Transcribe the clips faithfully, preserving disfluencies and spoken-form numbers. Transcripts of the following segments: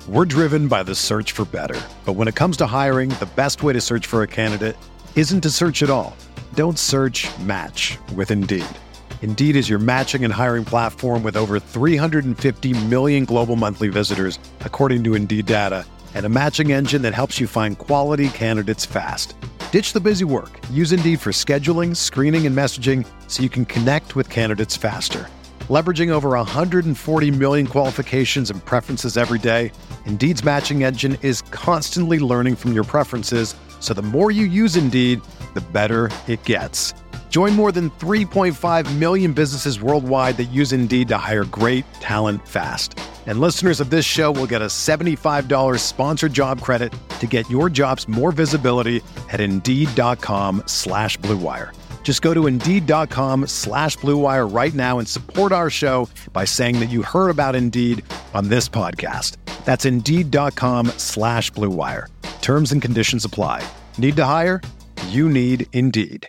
We're driven by the search for better. But when it comes to hiring, the best way to search for a candidate isn't to search at all. Don't search, match with Indeed. Indeed is your matching and hiring platform with over three hundred fifty million global monthly visitors, according to Indeed data, and a matching engine that helps you find quality candidates fast. Ditch the busy work. Use Indeed for scheduling, screening, and messaging so you can connect with candidates faster. Leveraging over one hundred forty million qualifications and preferences every day, Indeed's matching engine is constantly learning from your preferences, so the more you use Indeed, the better it gets. Join more than three point five million businesses worldwide that use Indeed to hire great talent fast. And listeners of this show will get a seventy-five dollars sponsored job credit to get your jobs more visibility at Indeed.com slash Blue Wire. Just go to Indeed.com slash Blue Wire right now and support our show by saying that you heard about Indeed on this podcast. That's Indeed.com slash Blue Wire. Terms and conditions apply. Need to hire? You need Indeed.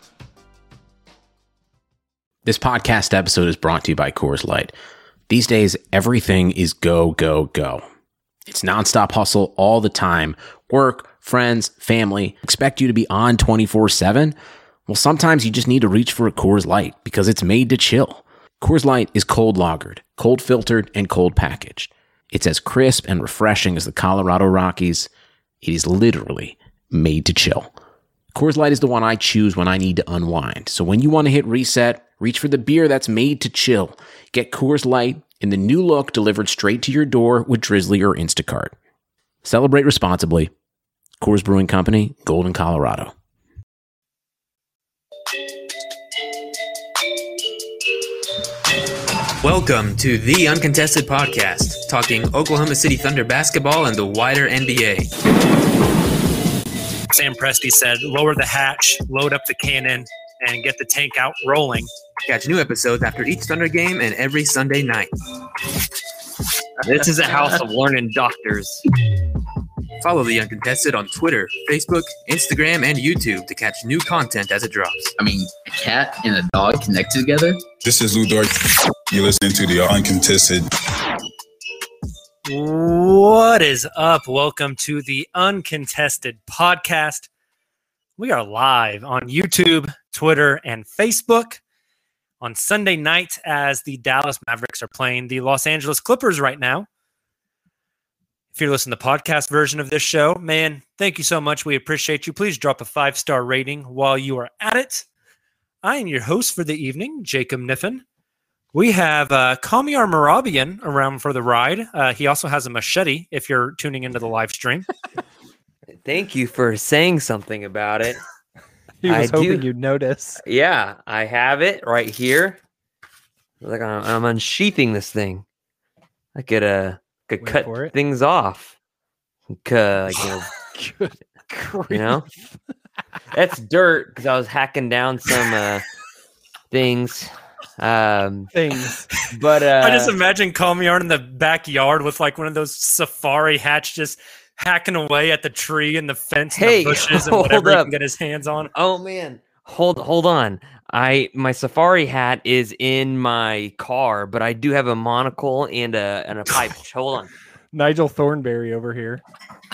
This podcast episode is brought to you by Coors Light. These days, everything is go, go, go. It's nonstop hustle all the time. Work, friends, family expect you to be on twenty-four seven. Well, sometimes you just need to reach for a Coors Light because it's made to chill. Coors Light is cold lagered, cold filtered, and cold packaged. It's as crisp and refreshing as the Colorado Rockies. It is literally made to chill. Coors Light is the one I choose when I need to unwind. So when you want to hit reset, reach for the beer that's made to chill. Get Coors Light in the new look delivered straight to your door with Drizzly or Instacart. Celebrate responsibly. Coors Brewing Company, Golden, Colorado. Welcome to the Uncontested Podcast, talking Oklahoma City Thunder basketball and the wider N B A. Sam Presti said, lower the hatch, load up the cannon, and get the tank out rolling. Catch new episodes after each Thunder game and every Sunday night. This is a house of learning doctors. Follow The Uncontested on Twitter, Facebook, Instagram, and YouTube to catch new content as it drops. I mean, a cat and a dog connected together? This is Lou Dort. You're listening to The Uncontested. What is up? Welcome to The Uncontested Podcast. We are live on YouTube, Twitter, and Facebook on Sunday night as the Dallas Mavericks are playing the Los Angeles Clippers right now. If you're listening to the podcast version of this show, man, thank you so much. We appreciate you. Please drop a five-star rating while you are at it. I am your host for the evening, Jacob Niffen. We have uh, Kamiar Marabian around for the ride. Uh, he also has a machete if you're tuning into the live stream. Thank you for saying something about it. He was I hoping do. you'd notice. Yeah, I have it right here. Like I'm, I'm unsheathing this thing. I could uh could Wait cut things off. Could, you know, Good you know? That's dirt because I was hacking down some uh, things. Um, things. But uh, I just imagine Kamiar in the backyard with like one of those safari hats just hacking away at the tree and the fence and Hey, the bushes and hold whatever he up. can get his hands on. Oh man, hold hold on. I my safari hat is in my car, but I do have a monocle and a and a pipe. Hold on. Nigel Thornberry over here.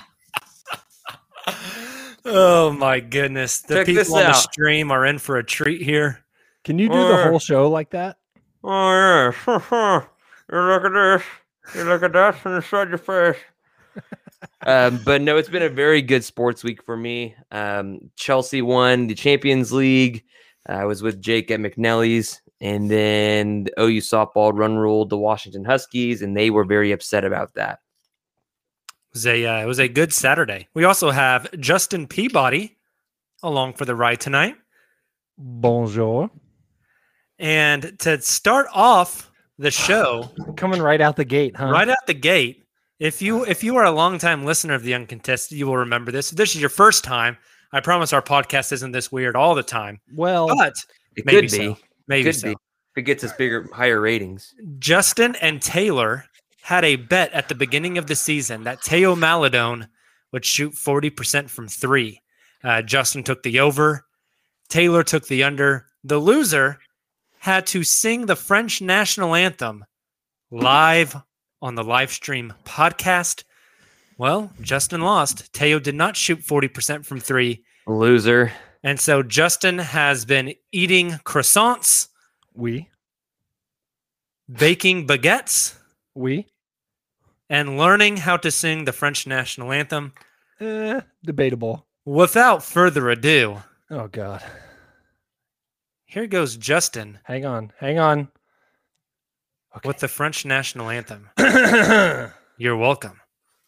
Oh my goodness. The Check people this on the out. stream are in for a treat here. Can you do the whole show like that? Oh yeah, you look at this. You look at that inside your face. um, but no, it's been a very good sports week for me. Um, Chelsea won the Champions League. I was with Jake at McNally's, and then the O U softball run ruled the Washington Huskies, and they were very upset about that. It was a, uh, it was a good Saturday. We also have Justin Peabody along for the ride tonight. Bonjour. And to start off the show, Coming right out the gate, huh? right out the gate, if you if you are a longtime listener of The Uncontested, you will remember this. If this is your first time, I promise our podcast isn't this weird all the time. Well, But It maybe could be. so. Maybe could so. be. If it gets us bigger, higher ratings. Justin and Taylor had a bet at the beginning of the season that Teo Maladone would shoot forty percent from three. Uh, Justin took the over. Taylor took the under. The loser had to sing the French national anthem live on the live stream podcast. Well, Justin lost. Teo did not shoot forty percent from three. Loser. And so Justin has been eating croissants, We. baking baguettes, We. and learning how to sing the French national anthem. Eh, debatable. Without further ado, Oh, God. here goes Justin Hang on. Hang on. Okay. with the French national anthem. You're welcome.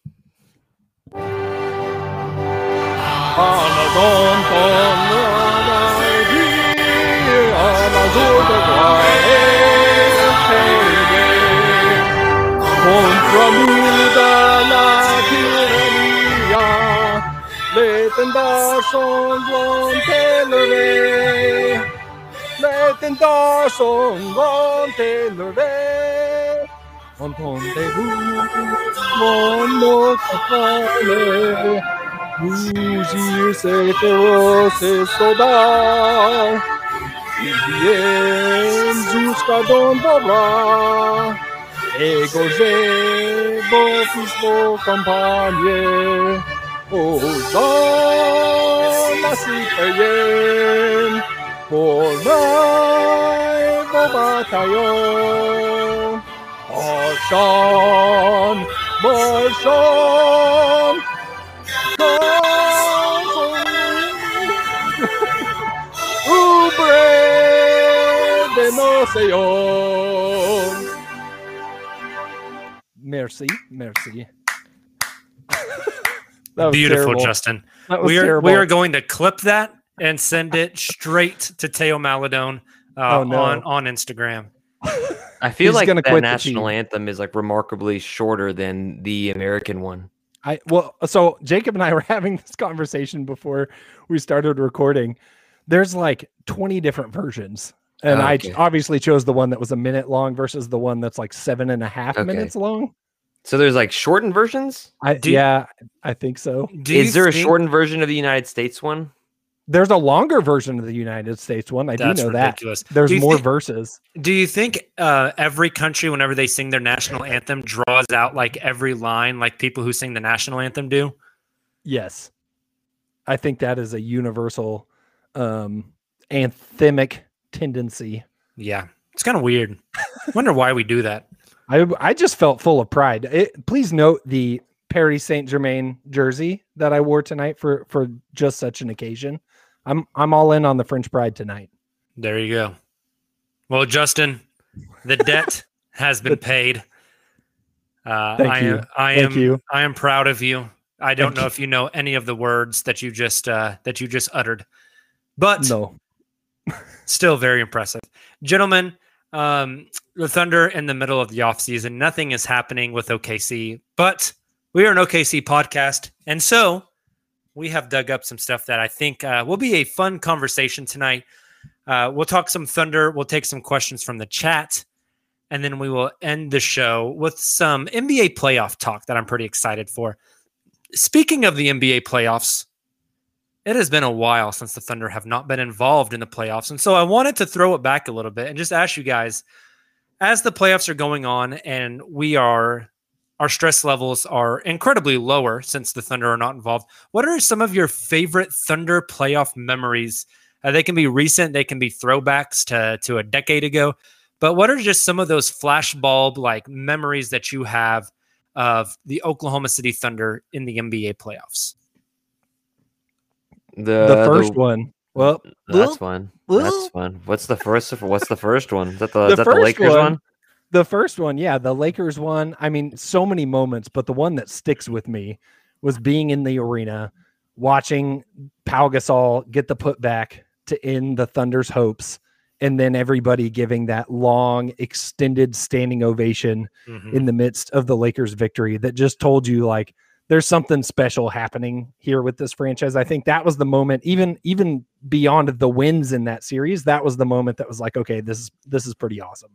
Les tentards sont vont t'élever. Les tentards sont vont t'élever. Entendez-vous mon mot parler? Rougir ces féroces soldats. Ils viennent jusqu'à dans vos bras. Égorgez vos fils, vos compagnes. Aux hommes citoyens, pour vos bataillons. Marchons, marchons, auprès de nos seigneurs. Merci, merci. That was Beautiful, terrible. Justin. That was We are, terrible. we are going to clip that and send it straight to Teo Maladone uh, Oh, no. on, on Instagram. I feel He's like gonna that quit the national team. anthem is like remarkably shorter than the American one. I well, so Jacob and I were having this conversation before we started recording. There's like twenty different versions, and I Okay. obviously chose the one that was a minute long versus the one that's like seven and a half Okay. minutes long. So there's like shortened versions. I Do you- yeah, I think so. Do you Is there a think- shortened version of the United States one? There's a longer version of the United States one. I That's do know ridiculous. that. There's Do you more think- verses. Do you think uh, every country, whenever they sing their national anthem, draws out like every line like people who sing the national anthem do? Yes, I think that is a universal um, anthemic tendency. Yeah. It's kind of weird. Wonder why we do that. I I just felt full of pride. It, please note the Paris Saint Germain jersey that I wore tonight for for just such an occasion. I'm I'm all in on the French pride tonight. There you go. Well, Justin, the debt has been paid. Uh, Thank I you. am, I Thank am, you. I am proud of you. I don't Thank know you. if you know any of the words that you just uh, that you just uttered, but No, still very impressive, gentlemen. Um, the Thunder in the middle of the offseason. Nothing is happening with O K C, but we are an O K C podcast, and so we have dug up some stuff that I think uh, will be a fun conversation tonight. Uh, we'll talk some Thunder. We'll take some questions from the chat, and then we will end the show with some N B A playoff talk that I'm pretty excited for. Speaking of the N B A playoffs, it has been a while since the Thunder have not been involved in the playoffs. And so I wanted to throw it back a little bit and just ask you guys, as the playoffs are going on and we are, our stress levels are incredibly lower since the Thunder are not involved, what are some of your favorite Thunder playoff memories? Uh, they can be recent, they can be throwbacks to, to a decade ago, but what are just some of those flashbulb like memories that you have of the Oklahoma City Thunder in the N B A playoffs? The the first one. Well, That's fun. That's fun. What's the first? What's the first one? Is that the, The is that the first Lakers one- one? the first one, yeah, the Lakers one. I mean, so many moments, but the one that sticks with me was being in the arena, watching Pau Gasol get the putback to end the Thunder's hopes, and then everybody giving that long, extended standing ovation Mhm. in the midst of the Lakers' victory that just told you like there's something special happening here with this franchise. I think that was the moment, even even beyond the wins in that series, that was the moment that was like, okay, this is this is pretty awesome.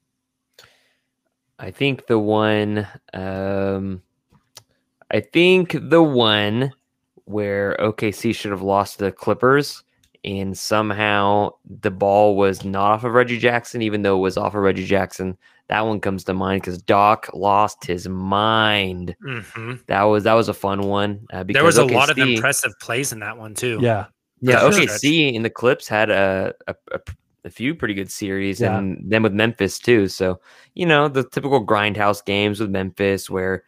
I think the one. Um, I think the one where O K C should have lost to the Clippers, and somehow the ball was not off of Reggie Jackson, even though it was off of Reggie Jackson. That one comes to mind because Doc lost his mind. Mm-hmm. That was that was a fun one. Uh, because there was a O K C, lot of impressive plays in that one too. Yeah. Yeah, Sure. O K C in the Clips had a, a, a, a few pretty good series, Yeah. and then with Memphis too. So, you know, the typical grindhouse games with Memphis where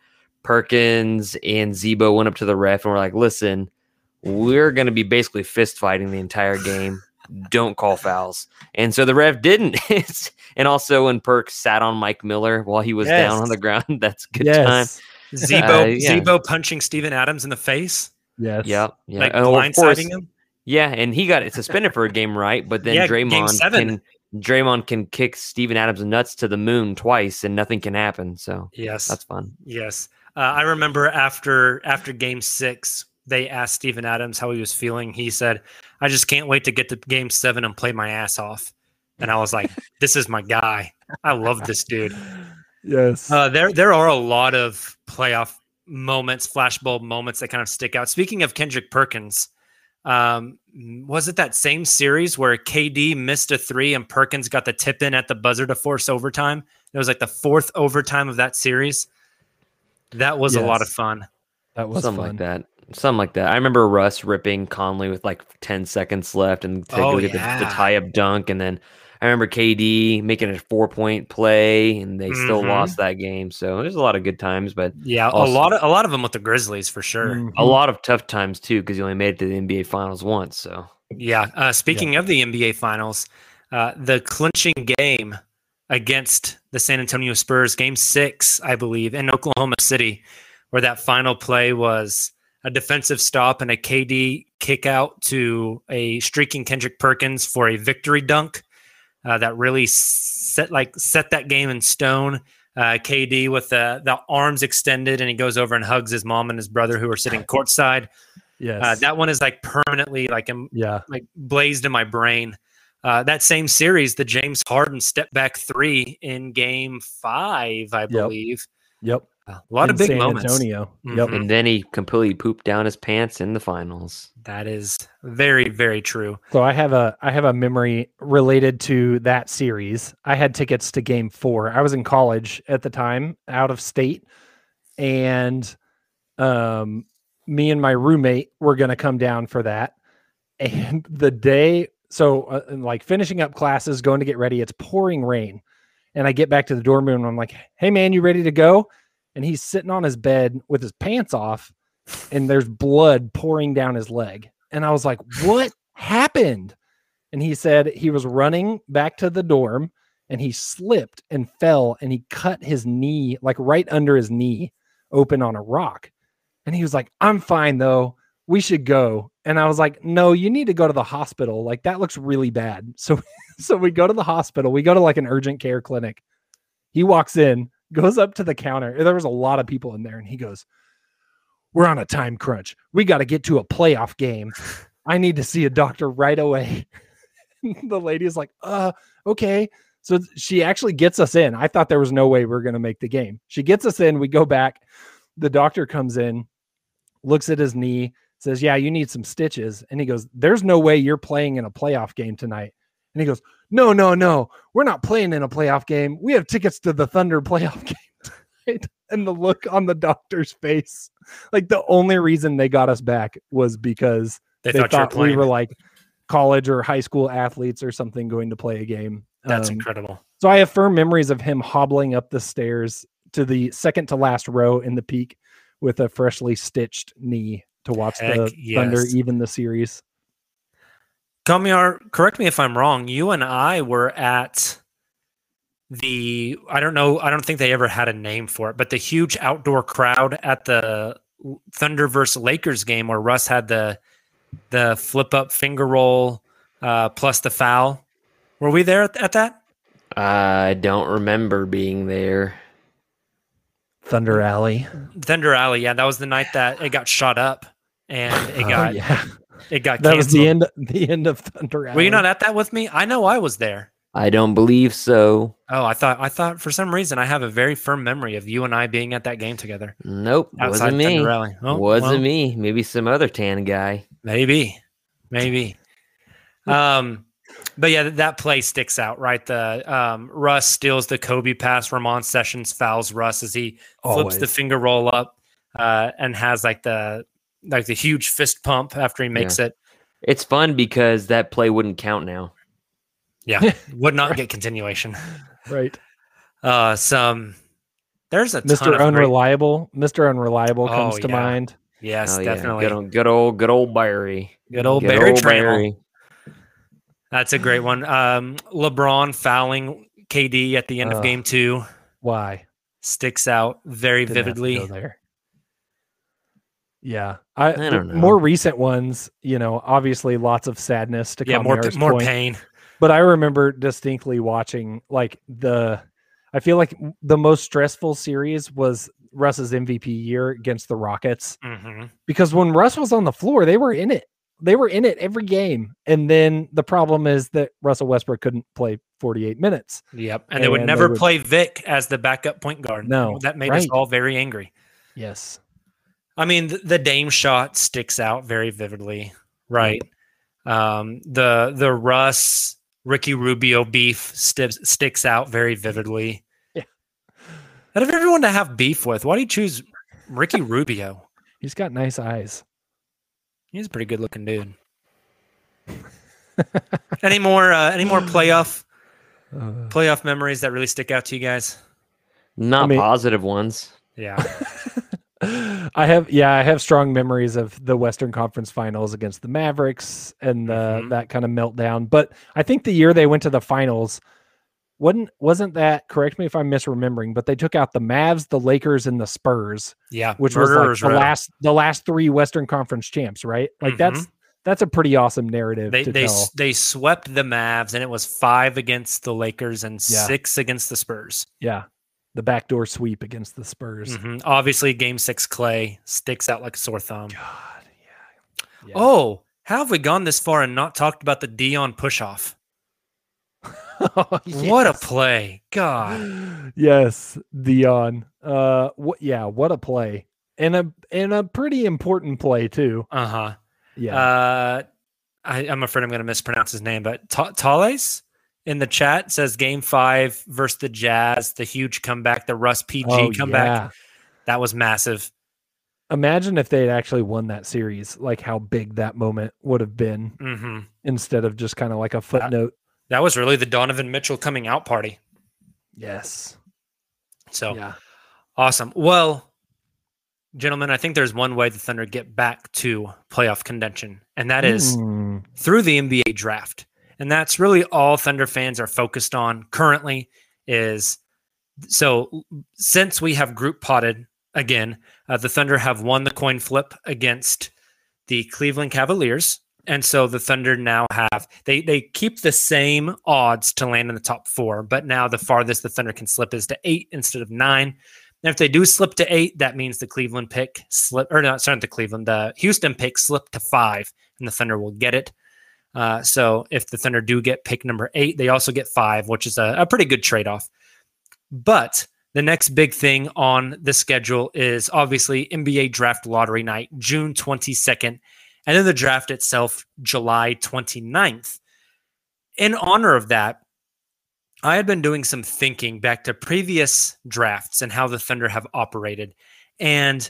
Perkins and Zebo went up to the ref and were like, listen, we're going to be basically fist fighting the entire game. Don't call fouls. And so the ref didn't. And also when Perks sat on Mike Miller while he was Yes. down on the ground, that's a good Yes. time. Zebo, Uh, yeah. Zebo punching Steven Adams in the face, Yes. Yeah. Yeah. like And of course- blindsiding him. Yeah, and he got suspended for a game, right? But then Yeah, game Draymond seven. can Draymond can kick Steven Adams' nuts to the moon twice, and nothing can happen. So Yes, that's fun. yes. Uh, I remember after after Game Six, they asked Steven Adams how he was feeling. He said, "I just can't wait to get to Game Seven and play my ass off." And I was like, "This is my guy. I love this dude." Yes. Uh, there, there are a lot of playoff moments, flashbulb moments that kind of stick out. Speaking of Kendrick Perkins, um, was it that same series where K D missed a three and Perkins got the tip in at the buzzer to force overtime? It was like the fourth overtime of that series. That was a lot of Yes. fun. That was Something fun. like that. Something like that. I remember Russ ripping Conley with like ten seconds left and to Oh, go get yeah. the, the tie-up dunk. And then I remember K D making a four-point play, and they still Mhm. lost that game. So there's a lot of good times, but Yeah, Also- a lot of a lot of them with the Grizzlies for sure. Mhm. a lot of tough times too because you only made it to the N B A Finals once. So Yeah. Uh, speaking of the N B A Finals, uh, the clinching game against the San Antonio Spurs, Game Six, I believe, in Oklahoma City, where that final play was a defensive stop and a K D kick out to a streaking Kendrick Perkins for a victory dunk uh, that really set like set that game in stone. Uh, K D with the the arms extended, and he goes over and hugs his mom and his brother who are sitting courtside. Yes. Uh, that one is like permanently like im- yeah. like blazed in my brain. Uh, that same series, the James Harden step back three in Game Five, I believe. Yep. A lot In of big San moments. Antonio. Mhm. Yep. and then he completely pooped down his pants in the finals. That is very, very true. So I have a I have a memory related to that series. I had tickets to Game Four. I was in college at the time, out of state, and um, me and my roommate were going to come down for that. And the day, so uh, like finishing up classes, going to get ready. It's pouring rain, and I get back to the dorm room and I'm like, "Hey man, you ready to go?" And he's sitting on his bed with his pants off, and there's blood pouring down his leg. And I was like, "What happened?" And he said he was running back to the dorm and he slipped and fell and he cut his knee, like right under his knee, open on a rock. And he was like, "I'm fine though. We should go." And I was like, "No, you need to go to the hospital. Like that looks really bad." So, so we go to the hospital. We go to like an urgent care clinic. He walks in, goes up to the counter. There was a lot of people in there. And he goes, "We're on a time crunch. We got to get to a playoff game. I need to see a doctor right away." The lady is like, uh, okay. So she actually gets us in. I thought there was no way we were going to make the game. She gets us in. We go back. The doctor comes in, looks at his knee, says, "Yeah, you need some stitches." And he goes, "There's no way you're playing in a playoff game tonight." And he goes, "No, no, no. We're not playing in a playoff game. We have tickets to the Thunder playoff game tonight." And the look on the doctor's face, like the only reason they got us back was because They, they, thought, you were thought we playing. were like college or high school athletes or something going to play a game. That's Um, incredible. So I have firm memories of him hobbling up the stairs to the second to last row in the peak with a freshly stitched knee to watch the Heck Thunder yes. even the series. Kamiar, correct me if I'm wrong. You and I were at the, I don't know, I don't think they ever had a name for it, but the huge outdoor crowd at the Thunder versus Lakers game where Russ had the the flip up finger roll uh, plus the foul. Were we there at, at that? I don't remember being there. Thunder Alley. Thunder Alley, yeah, that was the night that it got shot up and it Oh, got yeah. it got That was canceled. the end the end of Thunder Alley. Were you not at that with me? I know I was there. I don't believe so. Oh, I thought I thought for some reason I have a very firm memory of you and I being at that game together. Nope, Outside wasn't me. Thunder Alley. Oh, wasn't well, me. Maybe some other tan guy. Maybe, maybe. Um, But yeah, that play sticks out, right? The um, Russ steals the Kobe pass. Ramon Sessions fouls Russ as he flips Always. the finger roll up uh, and has like the like the huge fist pump after he makes Yeah. it. It's fun because that play wouldn't count now. Yeah, would not get continuation. Right. Uh, some there's a ton Mister of great- Unreliable. Mister Unreliable comes Oh, to yeah. mind. Yes, Oh, yeah. definitely. Good old, good old, good old Barry. Good old Good Barry old Trammell. Barry. That's a great one. Um, LeBron fouling K D at the end of Ugh. game two Why? sticks out very Didn't have to vividly. go there. Yeah, I, I don't the know. More recent ones, you know, obviously lots of sadness to Yeah, more Kamiar's more point. pain. But I remember distinctly watching like the. I feel like the most stressful series was Russ's M V P year against the Rockets hmm because when Russ was on the floor, they were in it. They were in it every game. And then the problem is that Russell Westbrook couldn't play forty-eight minutes. Yep, and they would And never they would- play Vic as the backup point guard. No, that made us right. all very angry. Yes. I mean, the, the Dame shot sticks out very vividly, right? Um, the the Russ Ricky Rubio beef sti- sticks out very vividly. Yeah. Out of everyone to have beef with, why do you choose Ricky Rubio? He's got nice eyes. He's a pretty good looking dude. any more uh, any more playoff Uh, playoff memories that really stick out to you guys? Not I mean- positive ones. Yeah. I have, yeah, I have strong memories of the Western Conference Finals against the Mavericks and the, Mhm. that kind of meltdown. But I think the year they went to the finals, wasn't wasn't that? Correct me if I'm misremembering, but they took out the Mavs, the Lakers, and the Spurs, Yeah. which was like Murderers the Row. last the last three Western Conference champs, right? Like that's that's a pretty awesome narrative They to they tell. they swept the Mavs, and it was five against the Lakers and Yeah. six against the Spurs. Yeah, the backdoor sweep against the Spurs. Mhm. Obviously, Game Six Clay sticks out like a sore thumb. God, yeah. Yeah. Oh, how have we gone this far and not talked about the Dion push-off? What a Yes. play! God, Yes, Dion. Uh, what? Yeah, what a play, and a and a pretty important play too. uh huh. Yeah, Uh, I, I'm afraid I'm going to mispronounce his name, but Ta- Tales in the chat says Game Five versus the Jazz, the huge comeback, the Russ P G Oh, comeback. yeah. That was massive. Imagine if they had actually won that series, like how big that moment would have been, hmm instead of just kind of like a footnote. That was really the Donovan Mitchell coming out party. Yes. So Yeah. awesome. Well, gentlemen, I think there's one way the Thunder get back to playoff contention, and that is Hmm. through the N B A draft. And that's really all Thunder fans are focused on currently is so since we have group potted again, uh, the Thunder have won the coin flip against the Cleveland Cavaliers. And so the Thunder now have, they, they keep the same odds to land in the top four, but now the farthest the Thunder can slip is to eight instead of nine. And if they do slip to eight, that means the Cleveland pick slip, or not, sorry, not the Cleveland, the Houston pick slipped to five, and the Thunder will get it. Uh, so if the Thunder do get pick number eight, they also get five, which is a, a pretty good trade-off. But the next big thing on the schedule is obviously N B A draft lottery night, June twenty-second, and then the draft itself, July twenty-ninth. In honor of that, I had been doing some thinking back to previous drafts and how the Thunder have operated. And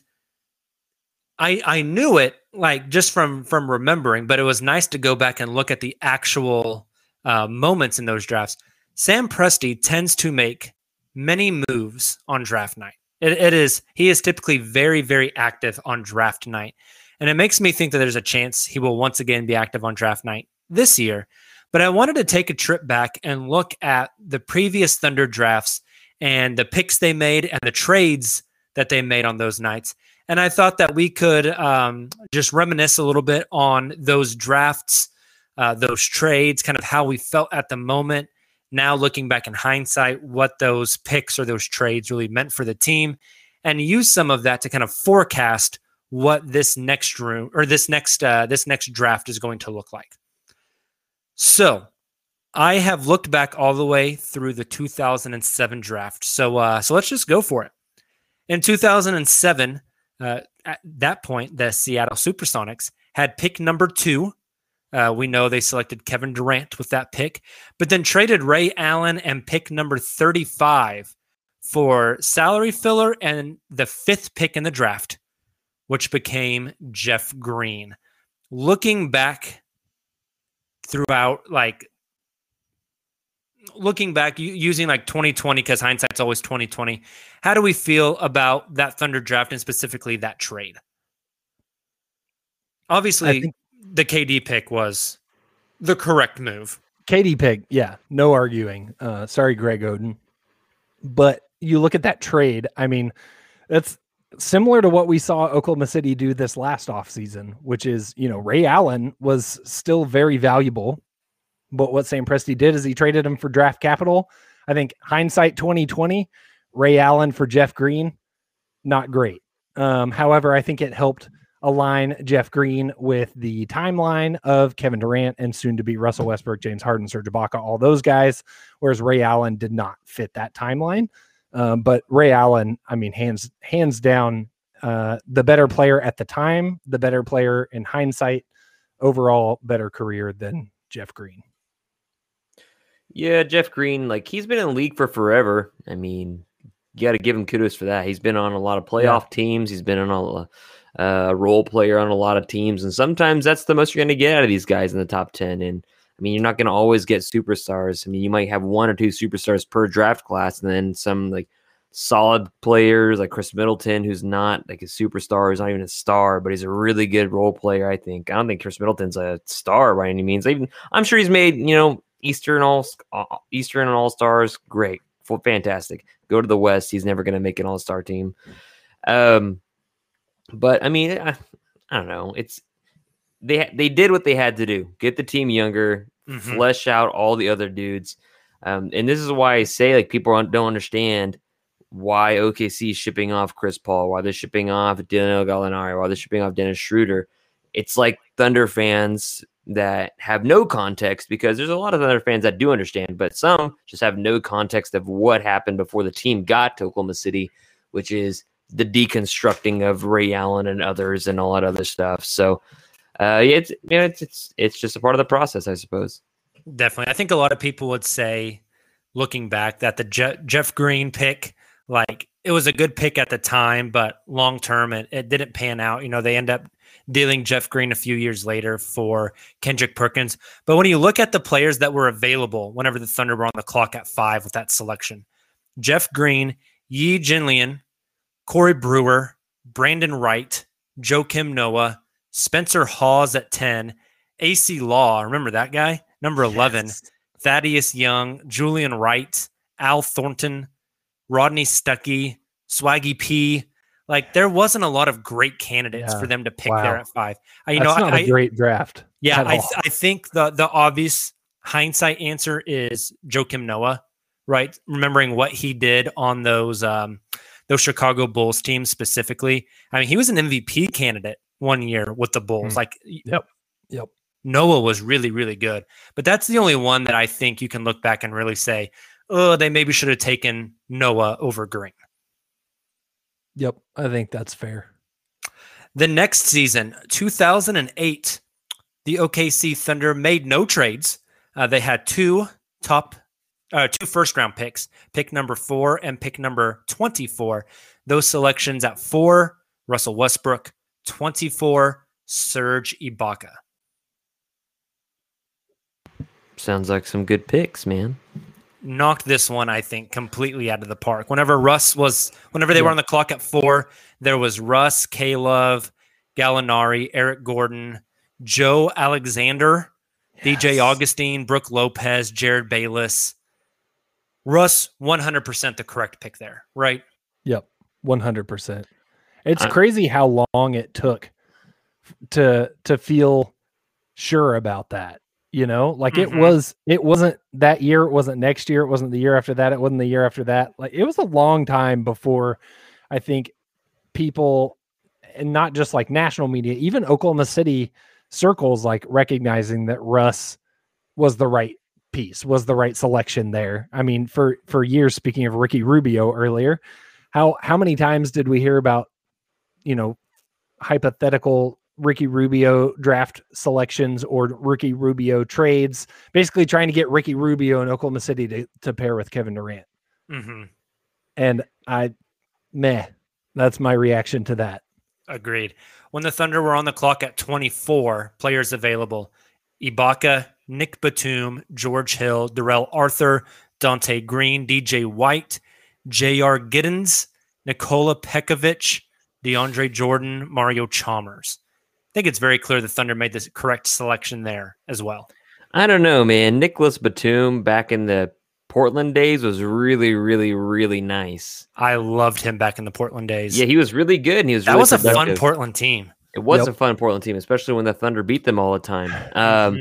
I I knew it like just from from remembering, but it was nice to go back and look at the actual uh, moments in those drafts. Sam Presti tends to make many moves on draft night. It, it is he is typically very very active on draft night, and it makes me think that there's a chance he will once again be active on draft night this year. But I wanted to take a trip back and look at the previous Thunder drafts and the picks they made and the trades that they made on those nights. And I thought that we could um, just reminisce a little bit on those drafts, uh, those trades, kind of how we felt at the moment. Now looking back in hindsight, what those picks or those trades really meant for the team, and use some of that to kind of forecast what this next room or this next uh, this next draft is going to look like. So I have looked back all the way through the two thousand seven draft. So uh, so let's just go for it. In two thousand seven, uh, at that point, the Seattle Supersonics had pick number two Uh, we know they selected Kevin Durant with that pick, but then traded Ray Allen and pick number thirty-five for salary filler and the fifth pick in the draft, which became Jeff Green. Looking back throughout, like, looking back using like twenty twenty, because hindsight's always twenty twenty, how do we feel about that Thunder draft and specifically that trade? Obviously, think- the K D pick was the correct move. K D pick, yeah, no arguing. Uh, sorry, Greg Oden. But you look at that trade, I mean, that's similar to what we saw Oklahoma City do this last offseason, which is, you know, Ray Allen was still very valuable. But what Sam Presti did is he traded him for draft capital. I think hindsight twenty twenty, Ray Allen for Jeff Green, not great. Um, however, I think it helped align Jeff Green with the timeline of Kevin Durant and soon to be Russell Westbrook, James Harden, Serge Ibaka, all those guys, whereas Ray Allen did not fit that timeline. Um, but Ray Allen, I mean, hands hands down, uh, the better player at the time, the better player in hindsight, overall better career than Jeff Green. Yeah, Jeff Green, like, he's been in the league for forever. I mean, you got to give him kudos for that. He's been on a lot of playoff yeah. teams. He's been on a uh, role player on a lot of teams. And sometimes that's the most you're going to get out of these guys in the top ten. And I mean, you're not going to always get superstars. I mean, you might have one or two superstars per draft class, and then some like solid players like Chris Middleton, who's not like a superstar, who's not even a star, but he's a really good role player, I think. I don't think Chris Middleton's a star by any means. Even I'm sure he's made, you know, Eastern all Eastern and All Stars. Great, fantastic. Go to the West. He's never going to make an All Star team. Um, but I mean, I, I don't know. It's they they did what they had to do. Get the team younger, mm-hmm. flesh out all the other dudes. Um, and this is why I say, like, people don't understand why O K C is shipping off Chris Paul, why they're shipping off Danilo Gallinari, why they're shipping off Dennis Schroeder. It's like Thunder fans that have no context, because there's a lot of Thunder fans that do understand, but some just have no context of what happened before the team got to Oklahoma City, which is the deconstructing of Ray Allen and others and all that other stuff. So uh, yeah, it's, you know, it's it's it's just a part of the process, I suppose. Definitely. I think a lot of people would say, looking back, that the Je- Jeff Green pick, like, it was a good pick at the time, but long term it, it didn't pan out. You know, they end up dealing Jeff Green a few years later for Kendrick Perkins. But when you look at the players that were available whenever the Thunder were on the clock at five with that selection, Jeff Green, Yi Jinlian, Corey Brewer, Brandon Wright, Joakim Noah, Spencer Hawes at ten, A C Law, remember that guy? Number eleven, yes. Thaddeus Young, Julian Wright, Al Thornton, Rodney Stuckey, Swaggy P. Like, there wasn't a lot of great candidates yeah. for them to pick wow. there at five. I, you That's know, not I, a great draft. Yeah, I, I think the the obvious hindsight answer is Joakim Noah, right? Remembering what he did on those um, those Chicago Bulls teams specifically. I mean, he was an M V P candidate one year with the Bulls. Mm. Like, yep, yep. Noah was really, really good. But that's the only one that I think you can look back and really say, oh, they maybe should have taken Noah over Green. Yep, I think that's fair. The next season, two thousand eight, the O K C Thunder made no trades. Uh, they had two top, uh, two first-round picks, pick number four and pick number twenty-four. Those selections at four, Russell Westbrook, twenty-four, Serge Ibaka. Sounds like some good picks, man. Knocked this one, I think, completely out of the park. Whenever Russ was, whenever they yeah. were on the clock at four, there was Russ, K-Love, Gallinari, Eric Gordon, Joe Alexander, yes. D J Augustine, Brooke Lopez, Jared Bayless. Russ, one hundred percent the correct pick there, right? Yep, one hundred percent. It's I, crazy how long it took to to feel sure about that. You know, like mm-hmm. it was, it wasn't that year. It wasn't next year. It wasn't the year after that. It wasn't the year after that. Like, it was a long time before I think people, and not just like national media, even Oklahoma City circles, like recognizing that Russ was the right piece, was the right selection there. I mean, for, for years, speaking of Ricky Rubio earlier, how, how many times did we hear about, you know, hypothetical Ricky Rubio draft selections or Ricky Rubio trades, basically trying to get Ricky Rubio in Oklahoma City to, to pair with Kevin Durant. Mm-hmm. And I, meh, that's my reaction to that. Agreed. When the Thunder were on the clock at twenty-four players available, Ibaka, Nick Batum, George Hill, Darrell Arthur, Dante Green, D J White, J R Giddens, Nikola Pekovic, DeAndre Jordan, Mario Chalmers. I think it's very clear the Thunder made the correct selection there as well. I don't know, man. Nicholas Batum back in the Portland days was really, really, really nice. I loved him back in the Portland days. Yeah, he was really good. And he was that really was a productive. fun Portland team. It was Yep. a fun Portland team, especially when the Thunder beat them all the time. Um,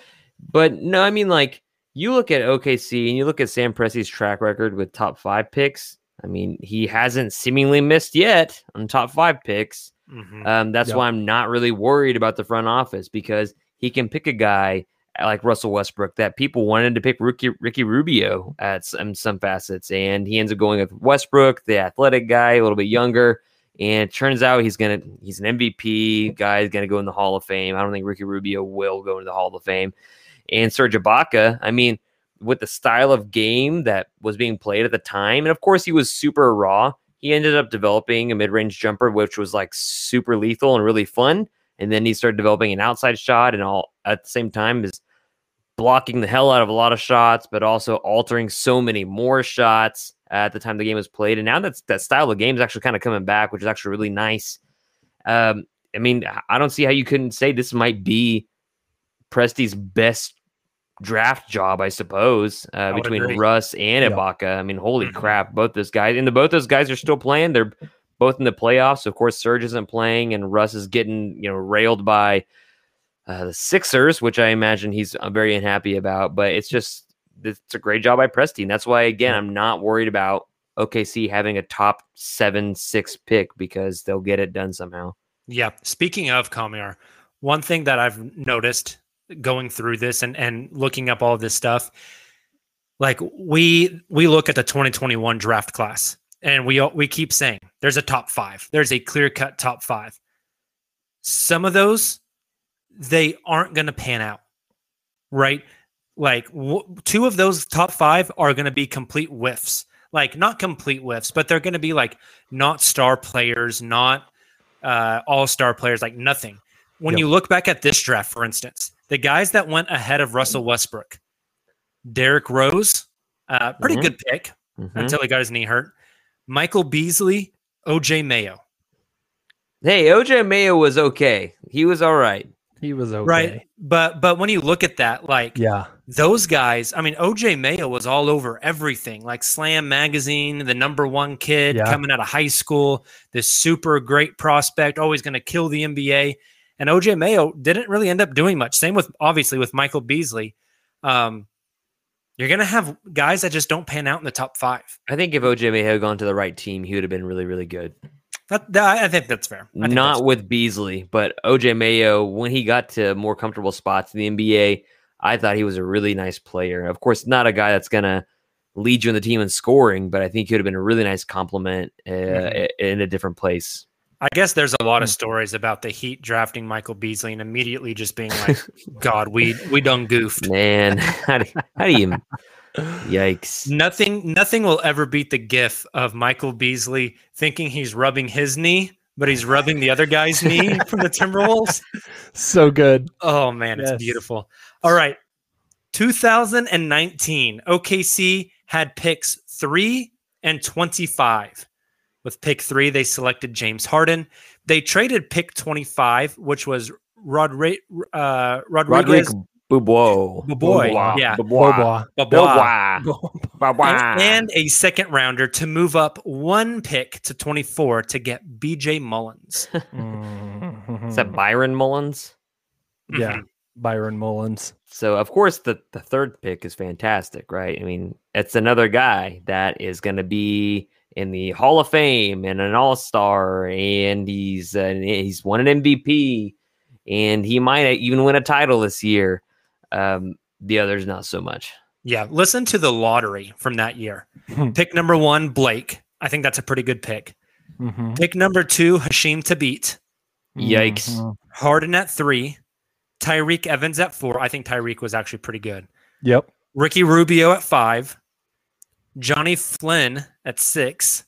but no, I mean, like, you look at O K C and you look at Sam Presti's track record with top five picks. I mean, he hasn't seemingly missed yet on top five picks. Mm-hmm. Um, that's Yep. why I'm not really worried about the front office, because he can pick a guy like Russell Westbrook that people wanted to pick Ricky, Ricky Rubio at some, some facets. And he ends up going with Westbrook, the athletic guy, a little bit younger. And it turns out he's going to, he's an M V P guy, he's going to go in the Hall of Fame. I don't think Ricky Rubio will go into the Hall of Fame. And Serge Ibaka, I mean, with the style of game that was being played at the time, and of course he was super raw, he ended up developing a mid-range jumper, which was like super lethal and really fun. And then he started developing an outside shot, and all at the same time is blocking the hell out of a lot of shots, but also altering so many more shots at the time the game was played. And now that's, that style of game is actually kind of coming back, which is actually really nice. Um, I mean, I don't see how you couldn't say this might be Presti's best draft job, I suppose, uh, I between agree. Russ and Yeah. Ibaka. I mean, holy Mhm. crap, both those guys, and the, both those guys are still playing. They're both in the playoffs. Of course, Serge isn't playing, and Russ is getting, you know, railed by uh, the Sixers, which I imagine he's uh, very unhappy about. But it's just, it's a great job by Presti, and that's why, again, I'm not worried about O K C having a top seven, six pick, because they'll get it done somehow. Yeah. Speaking of Kamiar, one thing that I've noticed going through this and, and looking up all of this stuff, like we we look at the twenty twenty-one draft class and we we keep saying there's a top five. There's a clear-cut top five. Some of those, they aren't going to pan out, right? Like w- two of those top five are going to be complete whiffs. Like not complete whiffs, but they're going to be like not star players, not uh, all-star players, like nothing. When Yep. you look back at this draft, for instance, the guys that went ahead of Russell Westbrook, Derrick Rose, uh, pretty Mhm. good pick Mhm. until he got his knee hurt. Michael Beasley, O J Mayo. Hey, O J Mayo was okay. He was all right. He was okay. Right. But but when you look at that, like Yeah. those guys, I mean, O J Mayo was all over everything, like Slam Magazine, the number one kid Yeah. coming out of high school, this super great prospect, always going to kill the N B A. And O J Mayo didn't really end up doing much. Same with, obviously, with Michael Beasley. Um, you're going to have guys that just don't pan out in the top five. I think if O J Mayo had gone to the right team, he would have been really, really good. That, that, I think that's fair. I think Not that's- with Beasley, but O J Mayo, when he got to more comfortable spots in the N B A, I thought he was a really nice player. Of course, not a guy that's going to lead you in the team in scoring, but I think he would have been a really nice compliment uh, Mhm. in a different place. I guess there's a lot of stories about the Heat drafting Michael Beasley and immediately just being like, God, we we done goofed. Man, how do, how do you... Yikes. Nothing nothing will ever beat the gif of Michael Beasley thinking he's rubbing his knee, but he's rubbing the other guy's knee from the Timberwolves. So good. Oh man, it's Yes. beautiful. All right. two thousand nineteen, O K C had picks three and twenty-five. With pick three, they selected James Harden. They traded pick twenty-five, which was Rodri- uh, Rodriguez. Rodrigue Bobois. Boboy, Bobois. yeah. Bobois. Bobois. Bobois. Bobois. And, and a second rounder to move up one pick to twenty-four to get B J Mullins. Mhm. Is that Byron Mullins? Yeah. Byron Mullins. So, of course, the, the third pick is fantastic, right? I mean, it's another guy that is going to be in the Hall of Fame and an All-Star, and he's uh, he's won an M V P, and he might even win a title this year. Um, the others, not so much. Yeah, listen to the lottery from that year. Pick number one, Blake. I think that's a pretty good pick. Mhm. Pick number two, Hashim Tabit. Yikes. Mhm. Harden at three, Tyreek Evans at four. I think Tyreek was actually pretty good. Yep. Ricky Rubio at five, Johnny Flynn at six,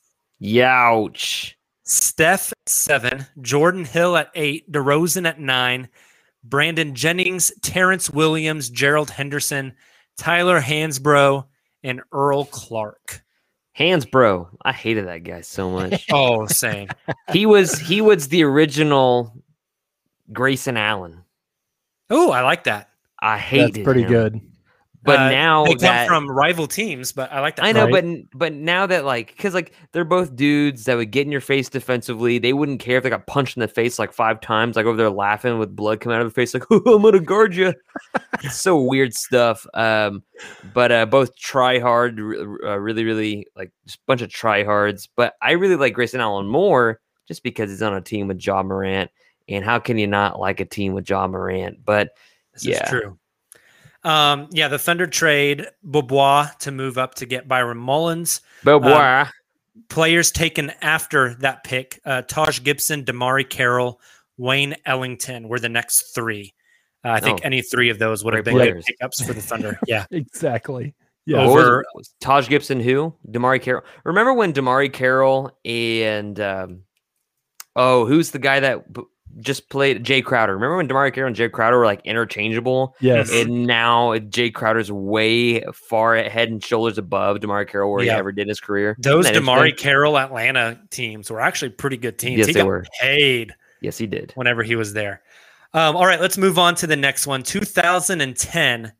Youch. Steph at seven, Jordan Hill at eight, DeRozan at nine, Brandon Jennings, Terrence Williams, Gerald Henderson, Tyler Hansbrough, and Earl Clark. Hansbrough. I hated that guy so much. Oh, same. he was he was the original Grayson Allen. Oh, I like that. I hated That's pretty him. good. But Uh, now they come that from rival teams, but I like that. I know, Right. but but now that like because like they're both dudes that would get in your face defensively. They wouldn't care if they got punched in the face like five times, like over there laughing with blood coming out of the face, like oh, I'm gonna guard you. It's so weird stuff. Um, but uh, both try hard, uh, really, really like just a bunch of try hards. But I really like Grayson Allen more just because he's on a team with Ja Morant. And how can you not like a team with Ja Morant? But This yeah. is true. Um, yeah, the Thunder trade Bobois to move up to get Byron Mullins. But boy, Um, Players taken after that pick, uh, Taj Gibson, Damari Carroll, Wayne Ellington were the next three. Uh, I think Oh. any three of those would have Great been good players. pickups for the Thunder. Yeah. Exactly. What Yeah. was over- it? Taj Gibson, who? Damari Carroll. Remember when Damari Carroll and um, oh, who's the guy that b- just played Jay Crowder? Remember when Damari Carroll and Jay Crowder were like interchangeable? Yes. And now Jay Crowder's way far head and shoulders above Damari Carroll where Yeah. he ever did in his career. Those Isn't that Damari interesting? Carroll Atlanta teams were actually pretty good teams. Yes, he they got were. paid Yes, he did. whenever he was there. Um, all right, let's move on to the next one. two thousand ten,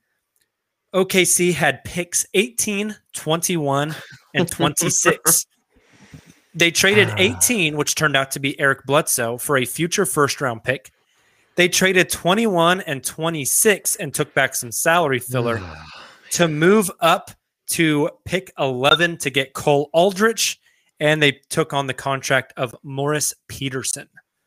O K C had picks eighteen, twenty-one, and twenty-six. They traded eighteen, which turned out to be Eric Bledsoe, for a future first-round pick. They traded twenty-one and twenty-six and took back some salary filler to move up to pick eleven to get Cole Aldrich, and they took on the contract of Morris Peterson.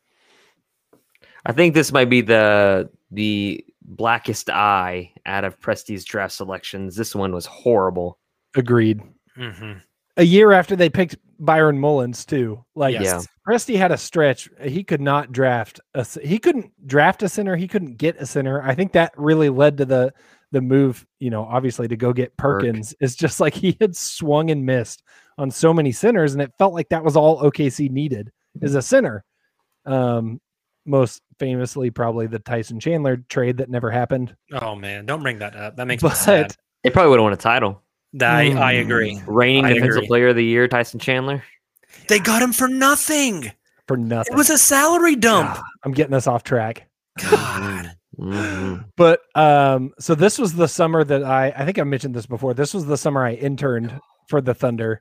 I think this might be the the blackest eye out of Presti's draft selections. This one was horrible. Agreed. Mm-hmm. A year after they picked Byron Mullins too. Like Yes. Yeah. Presti had a stretch. He could not draft a c- he couldn't draft a center. He couldn't get a center. I think that really led to the the move, you know, obviously to go get Perkins. It's just like he had swung and missed on so many centers, and it felt like that was all O K C needed is a center. Um, most famously, probably the Tyson Chandler trade that never happened. Oh man, don't bring that up. That makes me But sad. They probably would have won a title. I, I Mm. agree. Reigning I defensive agree. player of the year, Tyson Chandler. They got him for nothing. for nothing. It was a salary dump. Ah, I'm getting us off track. God. Mhm. But um, so this was the summer that I I think I mentioned this before. This was the summer I interned for the Thunder,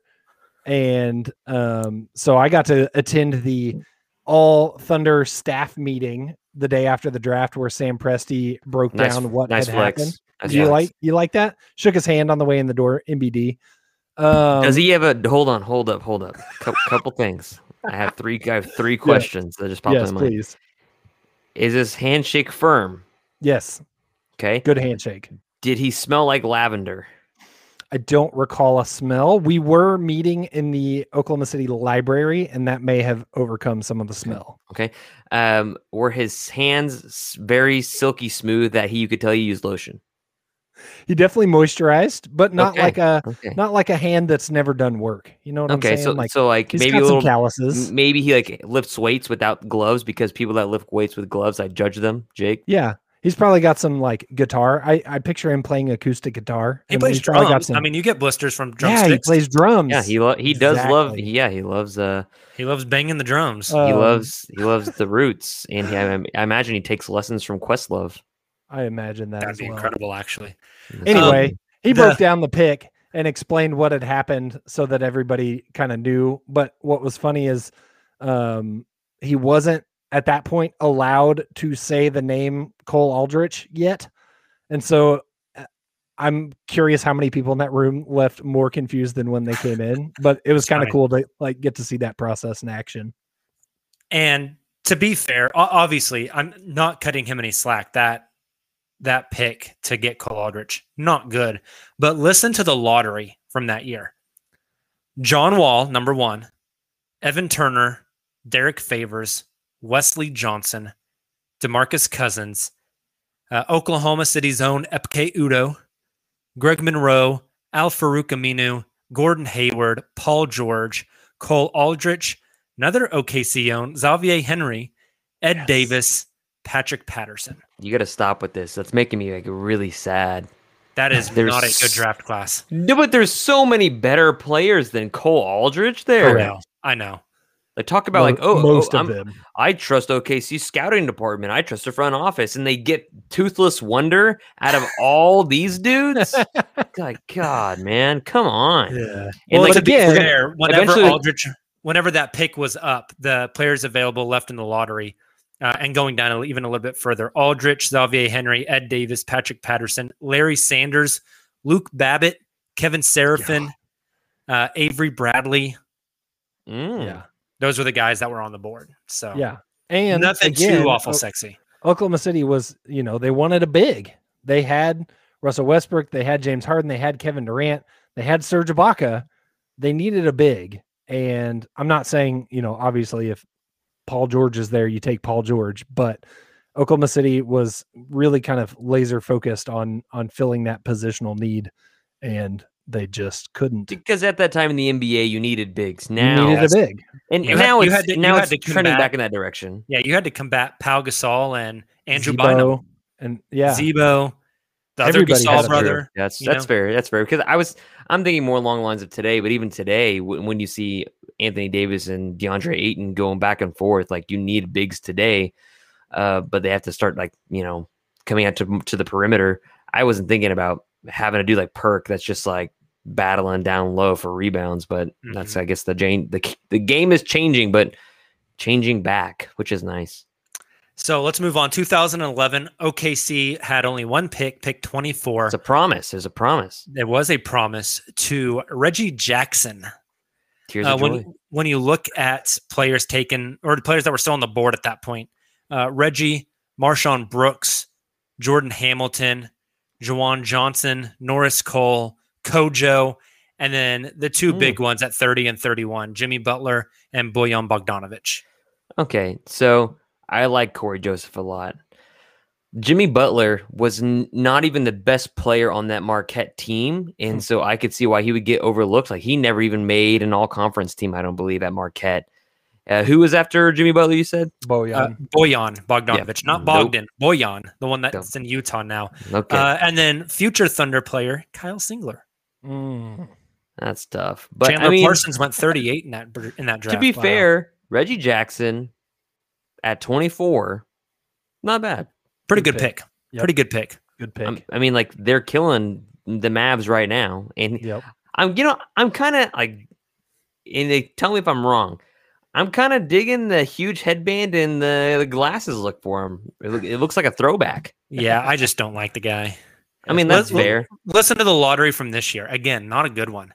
and um, so I got to attend the all Thunder staff meeting the day after the draft, where Sam Presti broke Nice, down what nice had flex. happened. Nice Do you flex. like you like that? Shook his hand on the way in the door. M B D. Um, Does he have a hold on? Hold up, hold up. Couple, couple things. I have three. I have three questions that just popped Yes, in my mind. please. Is this handshake firm? Yes, Okay. good handshake. Did he smell like lavender? I don't recall a smell. We were meeting in the Oklahoma City library, and that may have overcome some of the smell. Okay. Um, were his hands s- very silky smooth that he you could tell he used lotion? He definitely moisturized, but not Okay, like a Okay. not like a hand that's never done work. You know what Okay. I'm saying? So like so like he's maybe got a some little. calluses. m- Maybe he like lifts weights without gloves because people that lift weights with gloves, I judge them. Jake. Yeah, he's probably got some like guitar. I, I picture him playing acoustic guitar. He and plays he's probably got drums. some- I mean, you get blisters from yeah, drumsticks. he plays drums. Yeah, he lo- he does love. Exactly. Yeah, he loves. Uh, He loves banging the drums. Uh, he Um, loves. He loves the roots, and he, I, I imagine he takes lessons from Questlove. I imagine that That'd as be well. incredible, actually. Anyway, Um, he the- broke down the pick and explained what had happened so that everybody kind of knew. But what was funny is um, he wasn't at that point allowed to say the name Cole Aldrich yet. And so uh, I'm curious how many people in that room left more confused than when they came in. But it was It's kind of funny. cool to like get to see that process in action. And to be fair, o- obviously, I'm not cutting him any slack. That that pick to get Cole Aldrich, not good. But listen to the lottery from that year. John Wall, number one. Evan Turner, Derek Favors, Wesley Johnson, DeMarcus Cousins, uh, Oklahoma City's own Epke Udo, Greg Monroe, Al Farouk Aminu, Gordon Hayward, Paul George, Cole Aldrich, another O K C own, Xavier Henry, Ed yes. Davis, Patrick Patterson. You got to stop with this. That's making me like really sad. That is there's, not a good draft class. No, but there's so many better players than Cole Aldrich there. I know. I know. Like talk about like oh, most oh, of I'm, them. I trust O K C's scouting department. I trust the front office, and they get Toothless Wonder out of all these dudes. Like God, man, come on. Yeah. And Well, like, but to be again, fair, whenever eventually- Aldrich, whenever that pick was up, the players available left in the lottery, uh, and going down even a little bit further: Aldrich, Xavier Henry, Ed Davis, Patrick Patterson, Larry Sanders, Luke Babbitt, Kevin Seraphin, uh, Avery Bradley. Mm. Yeah. Those were the guys that were on the board. So Yeah. And nothing again, too awful O- sexy. Oklahoma City was, you know, they wanted a big. They had Russell Westbrook, they had James Harden, they had Kevin Durant, they had Serge Ibaka. They needed a big. And I'm not saying, you know, obviously if Paul George is there, you take Paul George, but Oklahoma City was really kind of laser focused on on filling that positional need, and they just couldn't. Because at that time in the N B A, you needed bigs. You Now, needed a big. and You now had- you it's had to- you now had it's to trending combat- back in that direction. Yeah, you had to combat Pau Gasol and Andrew Zebo, Bynum, and yeah, Zebo, the other Everybody had Gasol a brother. That's you that's know? fair. That's fair. Because I was I'm thinking more along the lines of today, but even today, w- when you see Anthony Davis and DeAndre Ayton going back and forth, like you need bigs today, uh, but they have to start like you know coming out to to the perimeter. I wasn't thinking about having to do like Perk. That's just like battling down low for rebounds, but Mm-hmm. that's I guess the Jane the the game is changing, but changing back, which is nice. So let's move on. two thousand eleven, O K C had only one pick, pick twenty-four. It's a promise. There's a promise. There was a promise to Reggie Jackson. Tears Uh, of joy. when, when you look at players taken, or the players that were still on the board at that point, uh, Reggie, Marshawn Brooks, Jordan Hamilton, Jawan Johnson, Norris Cole, Kojo, and then the two Mm. big ones at thirty and thirty-one, Jimmy Butler and Bojan Bogdanovic. Okay, so I like Corey Joseph a lot. Jimmy Butler was n- not even the best player on that Marquette team, and so I could see why he would get overlooked. Like he never even made an all-conference team, I don't believe, at Marquette. Uh, who was after Jimmy Butler, you said? Bojan. Uh, Bojan Bogdanovic, not Nope. Bogdan, Bojan, the one that's Nope. in Utah now. Okay, Uh, and then future Thunder player, Kyle Singler. Mm. that's tough. But Chandler I mean, Parsons went thirty-eight in that in that draft. to be Wow. fair, Reggie Jackson at twenty-four, not bad. pretty Good good pick. pick. Yep. Pretty good pick. Good pick. I'm- I mean, like they're killing the Mavs right now, and Yep. I'm, you know, I'm kind of like, and they tell me if I'm wrong. I'm kind of digging the huge headband and the, the glasses look for him. It, look, it looks like a throwback. Yeah, I just don't like the guy. I mean, Let's- that's fair. Listen to the lottery from this year. Again, not a good one.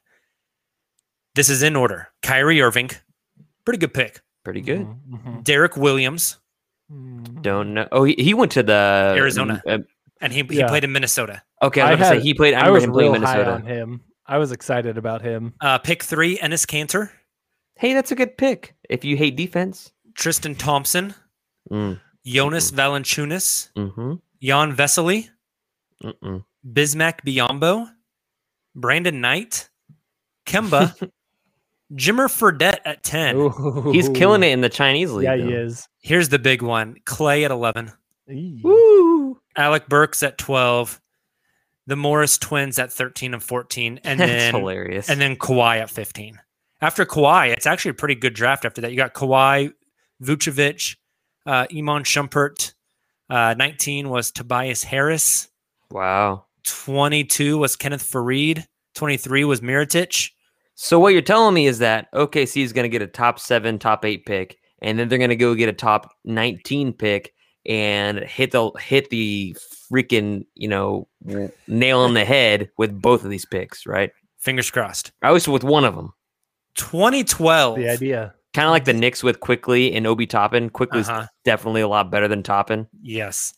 This is in order. Kyrie Irving, pretty good pick. Pretty good. Mhm. Derek Williams, Mhm. Don't know. Oh, he, he went to the Arizona. uh, and he, he Yeah. played in Minnesota. okay, I I was about to had- say he played. I, I remember was him playing real high Minnesota. on him. I was excited about him. Uh, pick three, Ennis Cantor, Hey, that's a good pick. If you hate defense. Tristan Thompson, Mm, Jonas Valanciunas, mm-hmm. Jan Vesely, Mm-mm. Bismack Biyombo, Brandon Knight, Kemba, Jimmer Fredette at ten. He's killing it in the Chinese league. Yeah, though. he is. Here's the big one. Clay at eleven. Eee. Woo! Alec Burks at twelve. The Morris twins at thirteen and fourteen. And That's then hilarious. and then Kawhi at fifteen. After Kawhi, it's actually a pretty good draft after that. You got Kawhi, Vucevic, uh, Iman Shumpert. Uh, nineteen was Tobias Harris. Wow. twenty-two was Kenneth Faried. twenty-three was Mirotic. So what you're telling me is that O K C is going to get a top seven, top eight pick, and then they're going to go get a top nineteen pick and hit the hit the freaking you know nail on the head with both of these picks, right? Fingers crossed. I was with one of them, twenty twelve. The idea. kind of like the Knicks with Quickly and Obi Toppin. Quickly's Uh-huh. definitely a lot better than Toppin. Yes.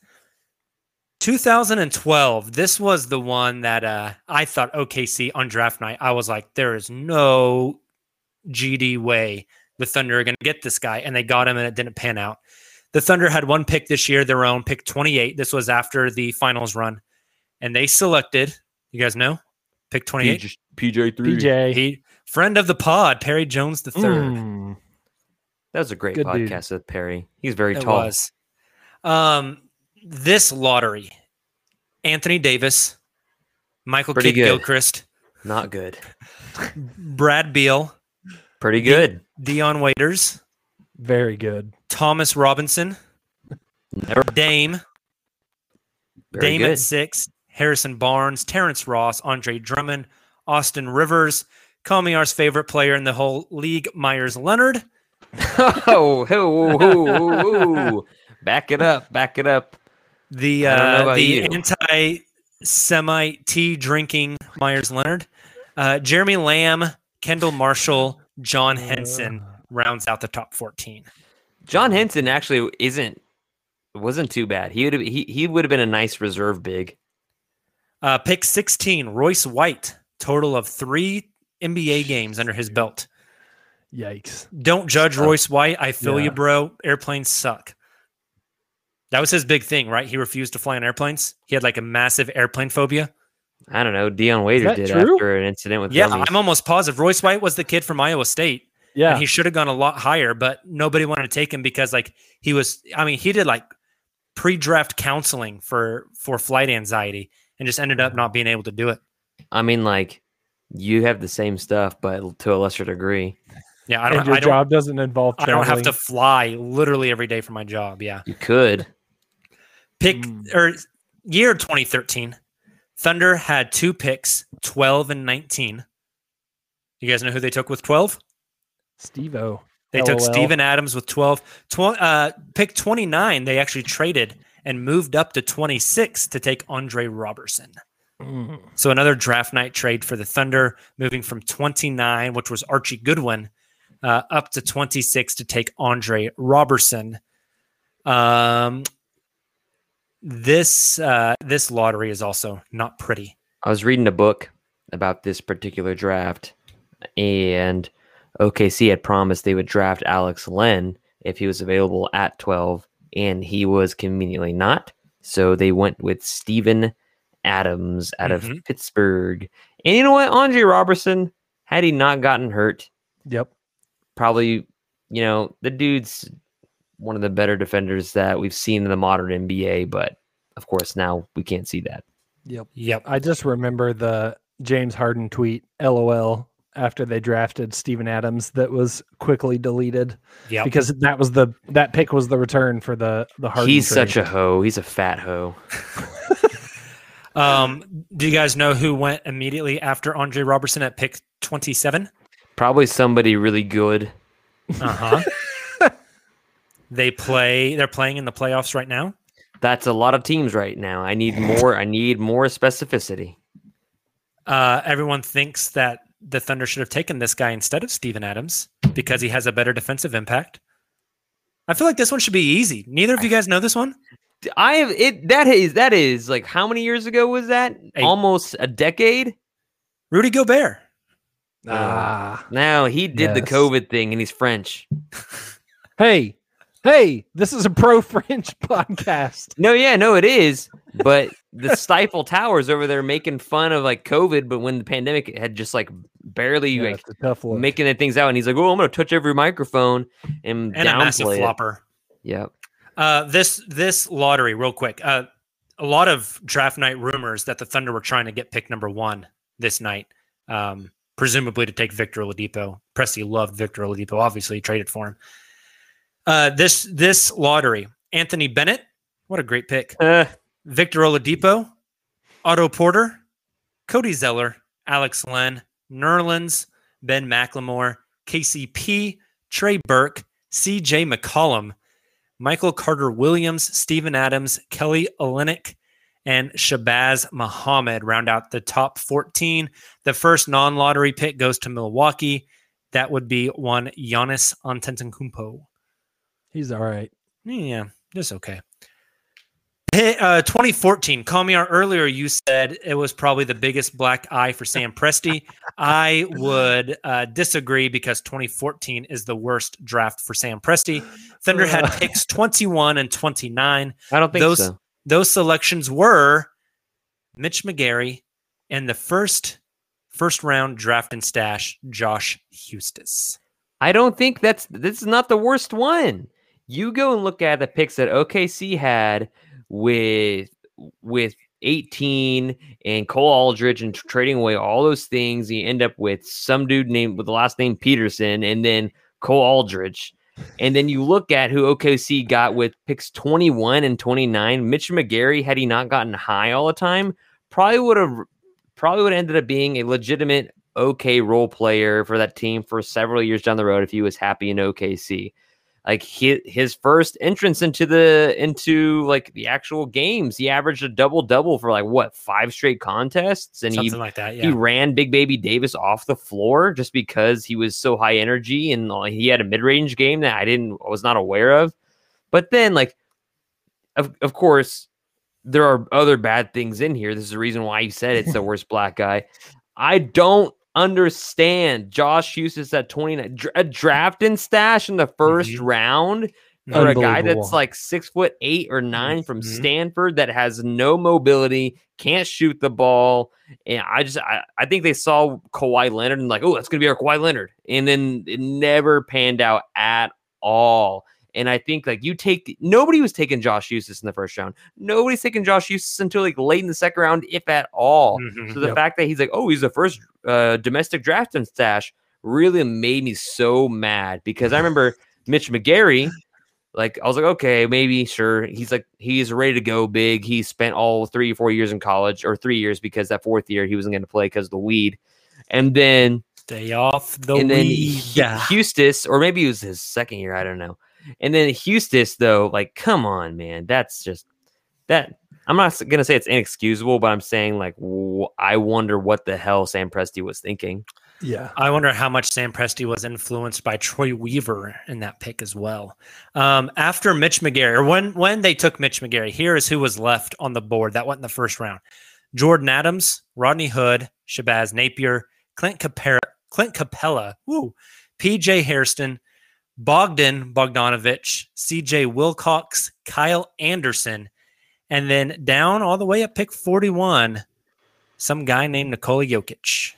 two thousand twelve, this was the one that uh, I thought O K C on draft night. I was like, there is no G D way the Thunder are going to get this guy. And they got him and it didn't pan out. The Thunder had one pick this year, their own, pick twenty-eight. This was after the finals run. And they selected, you guys know, pick twenty-eight? P J three. P J. He, friend of the pod, Perry Jones the third. Mm. That was a great Good podcast with Perry. He's very It tall. was. Um, this lottery, Anthony Davis, Michael Pretty Kidd good. Gilchrist, Not good. Brad Beal, Pretty good. Dion Waiters, Very good. Thomas Robinson, Never Dame, very Dame good. at six, Harrison Barnes, Terrence Ross, Andre Drummond, Austin Rivers, Comiar's favorite player in the whole league, Myers Leonard. oh, oh, oh, oh, oh. Back it up. Back it up. The I don't know uh, about the you. anti-Semite tea drinking Myers Leonard, uh, Jeremy Lamb, Kendall Marshall, John Henson rounds out the top fourteen. John Henson actually isn't wasn't too bad. He would have he, he would have been a nice reserve big. Uh, pick sixteen, Royce White, total of three N B A games under his belt. Yikes. Don't judge Royce White. I feel Yeah. you, bro. Airplanes suck. That was his big thing, right? He refused to fly on airplanes. He had like a massive airplane phobia. I don't know. Dion Waiter that did true? after an incident with Yeah, dummies. I'm almost positive. Royce White was the kid from Iowa State. Yeah. And he should have gone a lot higher, but nobody wanted to take him because like he was, I mean, he did like pre-draft counseling for, for flight anxiety and just ended up not being able to do it. I mean, like you have the same stuff, but to a lesser degree. Yeah. I and don't, your I don't, job doesn't involve I don't have traveling. to fly literally every day for my job. Yeah. You could. Pick Mm. or year twenty thirteen, Thunder had two picks, twelve and nineteen. You guys know who they took with twelve? Steve-O. They took LOL. Steven Adams with twelve. Tw- uh, pick twenty-nine, they actually traded and moved up to twenty-six to take Andre Robertson. Mm. So another draft night trade for the Thunder, moving from twenty-nine, which was Archie Goodwin, uh, up to twenty-six to take Andre Robertson. Um, this uh, this lottery is also not pretty. I was reading a book about this particular draft, and O K C had promised they would draft Alex Len if he was available at twelve, and he was conveniently not. So they went with Steven Adams out Mhm. of Pittsburgh. And you know what? Andre Robertson, had he not gotten hurt, Yep. probably, you know, the dude's one of the better defenders that we've seen in the modern N B A, but of course now we can't see that. Yep. Yep. I just remember the James Harden tweet, LOL, after they drafted Steven Adams that was quickly deleted Yep. because that was the that pick was the return for the the Harden He's trade. such a hoe. He's a fat hoe. Um, do you guys know who went immediately after Andre Robertson at pick twenty-seven? Probably somebody really good. Uh huh. They play. They're playing in the playoffs right now. That's a lot of teams right now. I need more. I need more specificity. Uh, everyone thinks that the Thunder should have taken this guy instead of Steven Adams because he has a better defensive impact. I feel like this one should be easy. Neither of you guys know this one. I have it. That is that is like how many years ago was that? Eight. Almost a decade. Rudy Gobert. Ah. Now he did the Yes. COVID thing, and he's French. Hey, hey, this is a pro French podcast. No, yeah, no, it is. But the Stifle Towers over there making fun of like COVID, but when the pandemic had just like barely Yeah, like it's a tough look. making the things out, and he's like, "Oh, I'm gonna touch every microphone and, And a massive downplay it." flopper. Yep. Uh, this this lottery, real quick. Uh, a lot of draft night rumors that the Thunder were trying to get pick number one this night, um, presumably to take Victor Oladipo. Presti loved Victor Oladipo. Obviously, he traded for him. Uh, this this lottery, Anthony Bennett, what a great pick. Uh, Victor Oladipo, Otto Porter, Cody Zeller, Alex Len, Nerlens, Ben McLemore, K C P, Trey Burke, C J McCollum, Michael Carter-Williams, Steven Adams, Kelly Olynyk, and Shabazz Muhammad round out the top fourteen. The first non-lottery pick goes to Milwaukee. That would be one Giannis Antetokounmpo. He's all right. Yeah, just okay. Uh, twenty fourteen, Kamiar, earlier you said it was probably the biggest black eye for Sam Presti. I would uh, disagree because twenty fourteen is the worst draft for Sam Presti. Thunder had picks twenty-one and twenty-nine. I don't think those, so. Those selections were Mitch McGary and the first first round draft and stash, Josh Huestis. I don't think that's this is not the worst one. You go and look at the picks that O K C had with with eighteen and Cole Aldridge and trading away all those things. You end up with some dude named with the last name Peterson and then Cole Aldridge. And then you look at who O K C got with picks twenty-one and twenty-nine. Mitch McGary, had he not gotten high all the time, probably would have probably would have ended up being a legitimate okay role player for that team for several years down the road if he was happy in O K C. Like his, his first entrance into the into like the actual games, he averaged a double double for like what five straight contests, and something he like that. Yeah, he ran Big Baby Davis off the floor just because he was so high energy, and like, he had a mid range game that I didn't I was not aware of. But then, like, of of course, there are other bad things in here. This is the reason why you said it's the worst black guy. I don't understand Josh Huestis at twenty-nine, a draft and stash in the first mm-hmm. round for a guy that's like six foot eight or nine from mm-hmm. Stanford that has no mobility, can't shoot the ball. And I just, I, I think they saw Kawhi Leonard and like, oh, that's going to be our Kawhi Leonard. And then it never panned out at all. And I think like you take, nobody was taking Josh Huestis in the first round. Nobody's taking Josh Huestis until like late in the second round, if at all. Mm-hmm. So the Yep. fact that he's like, oh, he's the first uh, domestic draft and stash really made me so mad because I remember Mitch McGary, like I was like, okay, maybe, sure. He's like, he's ready to go big. He spent all three or four years in college or three years because that fourth year he wasn't going to play because of the weed. And then stay off the and then weed. Hu- Huestis, or maybe it was his second year. I don't know. And then Huestis, though, like, come on, man. That's just that. I'm not going to say it's inexcusable, but I'm saying, like, w- I wonder what the hell Sam Presti was thinking. Yeah. I wonder how much Sam Presti was influenced by Troy Weaver in that pick as well. Um, after Mitch McGary, or when, when they took Mitch McGary, here is who was left on the board that went in the first round. Jordan Adams, Rodney Hood, Shabazz Napier, Clint Capella, Clint Capella, woo, P J Hairston, Bogdan Bogdanovic, C J Wilcox, Kyle Anderson, and then down all the way at pick forty-one, some guy named Nikola Jokic.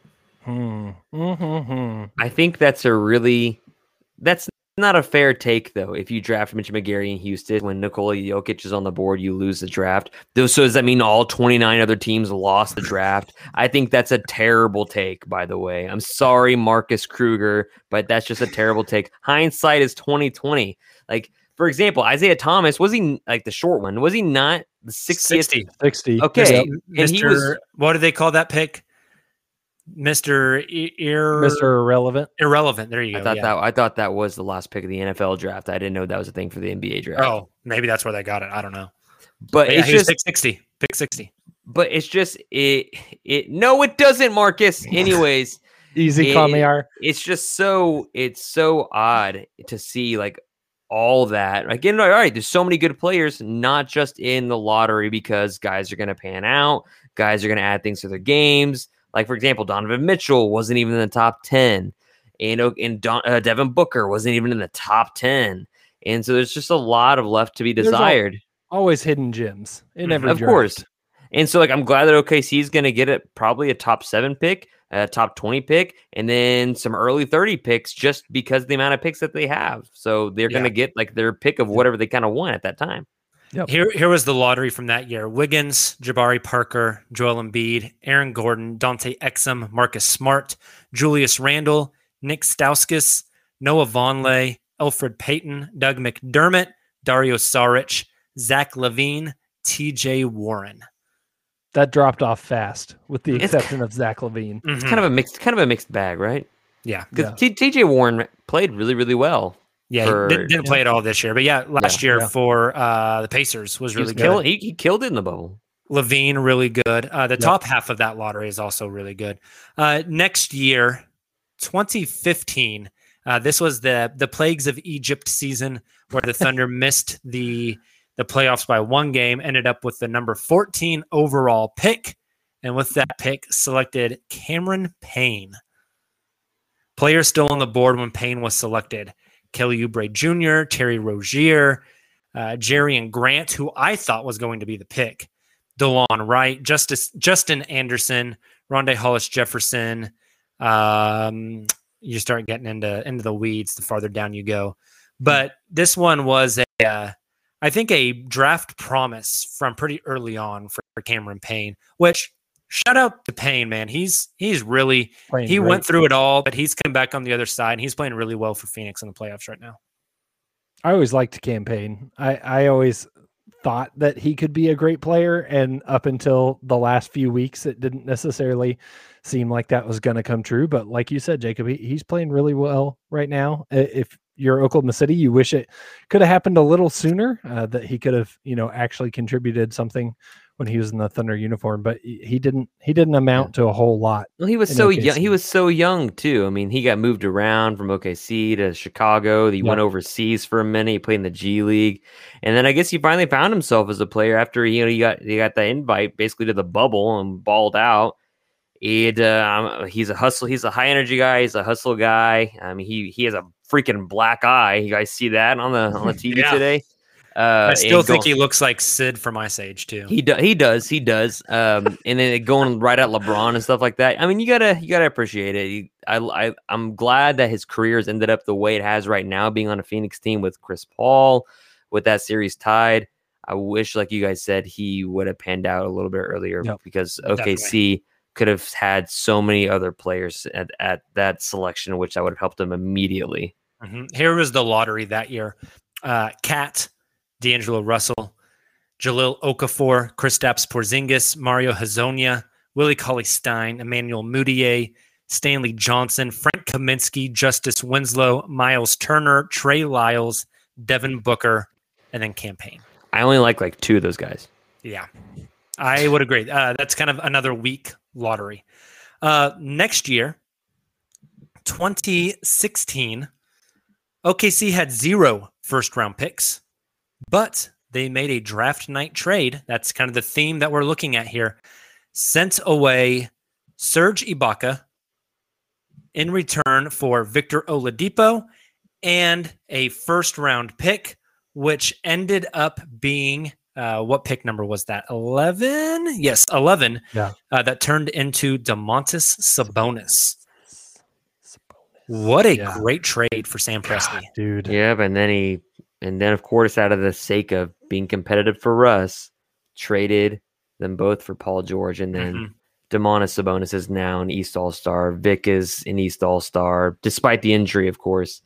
Hmm. Mm-hmm. I think that's a really that's not a fair take, though. If you draft Mitch McGary in Houston, when Nikola Jokic is on the board, you lose the draft. So does that mean all twenty-nine other teams lost the draft? I think that's a terrible take, by the way. I'm sorry, Marcus Kruger, but that's just a terrible take. Hindsight is twenty twenty. Like, for example, Isaiah Thomas, was he like the short one? Was he not the sixtieth? sixty. sixty. Okay. Yep. And Mister he was what do they call that pick? Mister I- Ir- Mister Irrelevant. Irrelevant. There you I go. thought yeah. that I thought that was the last pick of the N F L draft. I didn't know that was a thing for the N B A draft. Oh, maybe that's where they got it. I don't know. but But yeah, it's he was just pick sixty. Pick sixty. but it's just it it no it doesn't, Marcus. Anyways, Easy, It- Kamiar. it's just so it's so odd to see like all that. Again, all right, there's so many good players, not just in the lottery, because guys are going to pan out, guys are going to add things to their games. Like, for example, Donovan Mitchell wasn't even in the top ten, and, and Don, uh, Devin Booker wasn't even in the top ten. And so there's just a lot of left to be There's al- desired. Always hidden gems in every Of draft. course. And so, like, I'm glad that O K C is going to get it probably a top seven pick, a top twenty pick, and then some early thirty picks just because of the amount of picks that they have. So they're going to get like their pick of whatever they kind of want at that time. Yep. Here, here was the lottery from that year: Wiggins, Jabari Parker, Joel Embiid, Aaron Gordon, Dante Exum, Marcus Smart, Julius Randle, Nick Stauskas, Noah Vonleh, Elfrid Payton, Doug McDermott, Dario Saric, Zach LaVine, T J Warren. That dropped off fast, with the It's exception of Zach LaVine. It's kind of a mixed, kind of a mixed bag, right? Yeah, Because Yeah. T J Warren played really, really well. yeah. for- He didn't, didn't play it all this year, but yeah, last Yeah, year yeah. for uh, the Pacers was He, was really good. kill, he, he killed it in the bubble. Levine, really good. Uh, the Yep. top half of that lottery is also really good. Uh, next year, twenty fifteen, uh, this was the the Plagues of Egypt season where the Thunder missed the the playoffs by one game, ended up with the number fourteen overall pick. And with that pick, selected Cameron Payne. Players still on the board when Payne was selected. Kelly Oubre Junior, Terry Rozier, uh, Jerry and Grant, who I thought was going to be the pick. DeLon Wright, Justice, Justin Anderson, Rondé Hollis Jefferson. Um, you start getting into, into the weeds the farther down you go. But this one was, a, uh, I think, a draft promise from pretty early on for Cameron Payne, which shout out to Payne, man. He's he's really, Playing he great. went through it all, but he's come back on the other side, and he's playing really well for Phoenix in the playoffs right now. I always liked campaign. I, I always thought that he could be a great player. And up until the last few weeks, it didn't necessarily seem like that was going to come true. But like you said, Jacob, he, he's playing really well right now. If you're Oklahoma City, you wish it could have happened a little sooner, uh, that he could have, you know, actually contributed something when he was in the Thunder uniform, but he didn't, he didn't amount to a whole lot. Well, he was so young. He was so young too. I mean, he got moved around from O K C to Chicago. He Yeah. went overseas for a minute. He played in the G League, and then I guess he finally found himself as a player after you know he got he got the invite basically to the bubble and balled out. It uh, he's a hustle. He's a high energy guy. He's a hustle guy. I mean, he he has a freaking black eye. You guys see that on the on the T V Yeah. today? Uh, I still and think go- he looks like Sid from Ice Age too. He does. He does. He does. Um, and then going right at LeBron and stuff like that. I mean, you gotta you gotta appreciate it. He, I, I I'm glad that his career has ended up the way it has right now, being on a Phoenix team with Chris Paul, with that series tied. I wish, like you guys said, he would have panned out a little bit earlier Yep. because O K C could have had so many other players at, at that selection, which I would have helped him immediately. Mhm. Here was the lottery that year. Uh, Cat, D'Angelo Russell, Jalil Okafor, Kristaps Porzingis, Mario Hazonia, Willie Cauley-Stein, Emmanuel Mudiay, Stanley Johnson, Frank Kaminsky, Justice Winslow, Miles Turner, Trey Lyles, Devin Booker, and then Campaign. I only like like two of those guys. Yeah, I would agree. Uh, that's kind of another weak lottery. Uh, next year, twenty sixteen, O K C had zero first-round picks, but they made a draft night trade. That's kind of the theme that we're looking at here. Sent away Serge Ibaka in return for Victor Oladipo and a first-round pick, which ended up being, uh, what pick number was that? eleven? Yes, eleven. Yeah. Uh, that turned into Domantas Sabonis. What a Yeah. great trade for Sam Presti. Dude. Yeah, and then he, and then of course, out of the sake of being competitive for Russ, traded them both for Paul George, and then Mhm. Domantas Sabonis is now an East All Star. Vic is an East All Star, despite the injury, of course.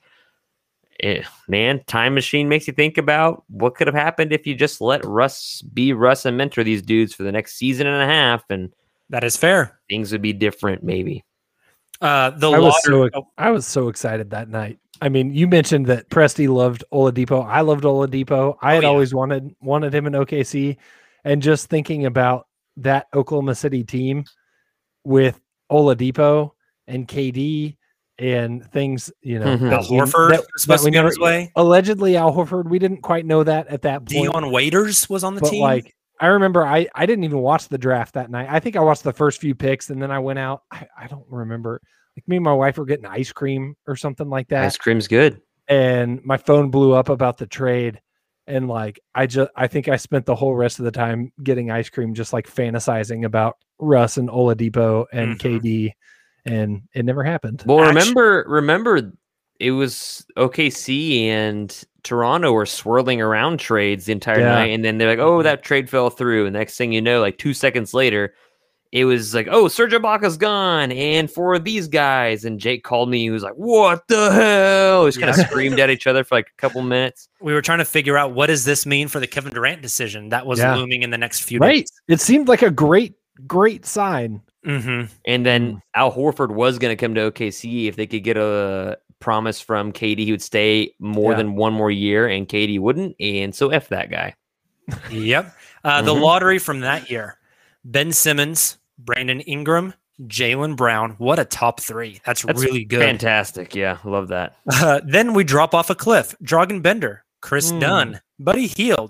Eh, man, time machine makes you think about what could have happened if you just let Russ be Russ and mentor these dudes for the next season and a half, and That is fair. things would be different, maybe. Uh, the I was so lottery- oh, I was so excited that night. I mean, you mentioned that Presti loved Oladipo. I loved Oladipo. I Oh, had yeah. always wanted wanted him in O K C, and just thinking about that Oklahoma City team with Oladipo and K D and things, you know, Mhm. that Al we- Horford that- was supposed that we to be on never- his way. Allegedly, Al Horford. We didn't quite know that at that point. Dion Waiters was on the but team. like, I remember I, I didn't even watch the draft that night. I think I watched the first few picks and then I went out. I, I don't remember. Like me and my wife were getting ice cream or something like that. Ice cream's good. And my phone blew up about the trade. And like, I just, I think I spent the whole rest of the time getting ice cream, just like fantasizing about Russ and Oladipo and Mhm. K D. And it never happened. Well, Actu- remember, remember, it was O K C and Toronto were swirling around trades the entire Yeah. night, and then they're like, "Oh, that trade fell through." And next thing you know, like two seconds later, it was like, "Oh, Serge Ibaka's gone," and for these guys. And Jake called me. He was like, "What the hell?" He just kind of Yeah. screamed at each other for like a couple minutes. we were trying to figure out, what does this mean for the Kevin Durant decision that was Yeah. looming in the next few Right. days? It seemed like a great, great sign. Mm-hmm. And then Al Horford was going to come to O K C if they could get a promise from K D he would stay more Yeah. than one more year, and K D wouldn't. And so F that guy. Yep. Uh, The Mhm. lottery from that year: Ben Simmons, Brandon Ingram, Jaylen Brown. What a top three! That's, That's really good. Fantastic. Yeah, love that. Uh, then we drop off a cliff: Dragan Bender, Chris Hmm. Dunn, Buddy Hield,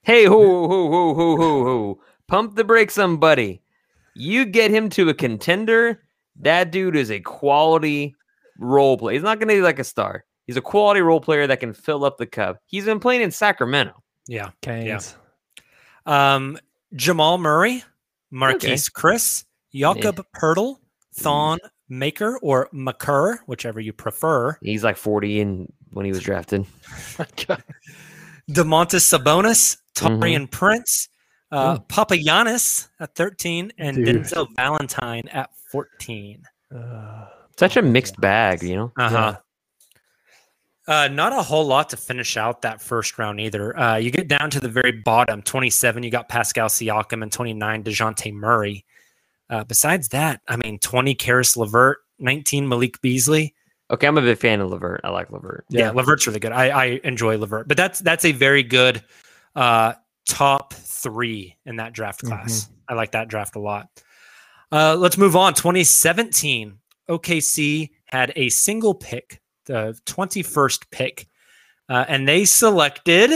Hey, ho, ho, ho, ho, ho, ho. Pump the brakes, somebody. You get him to a contender, that dude is a quality role player. He's not going to be like a star. He's a quality role player that can fill up the cup. He's been playing in Sacramento. Yeah. Canes. Yeah. Um, Jamal Murray, Marquise Okay. Chris, Jakob Pertl, Thon Maker, or McCurr, whichever you prefer. He's like forty in when he was drafted. DeMontis Sabonis, Taurean Mhm. Prince, uh, Papagiannis at thirteen, and Dude. Denzel Valentine at fourteen. Uh, Such a mixed bag, you know? Uh-huh. Uh, not a whole lot to finish out that first round either. Uh, you get down to the very bottom, twenty-seven, you got Pascal Siakam, and twenty-nine, DeJounte Murray. Uh, besides that, I mean, twenty, Karis LeVert, nineteen, Malik Beasley. Okay, I'm a big fan of LeVert. I like LeVert. Yeah, Yeah. LeVert's really good. I, I enjoy LeVert, but that's that's a very good uh, top three in that draft class. I like that draft a lot. Uh, let's move on. twenty seventeen, O K C had a single pick, the twenty-first pick, uh, and they selected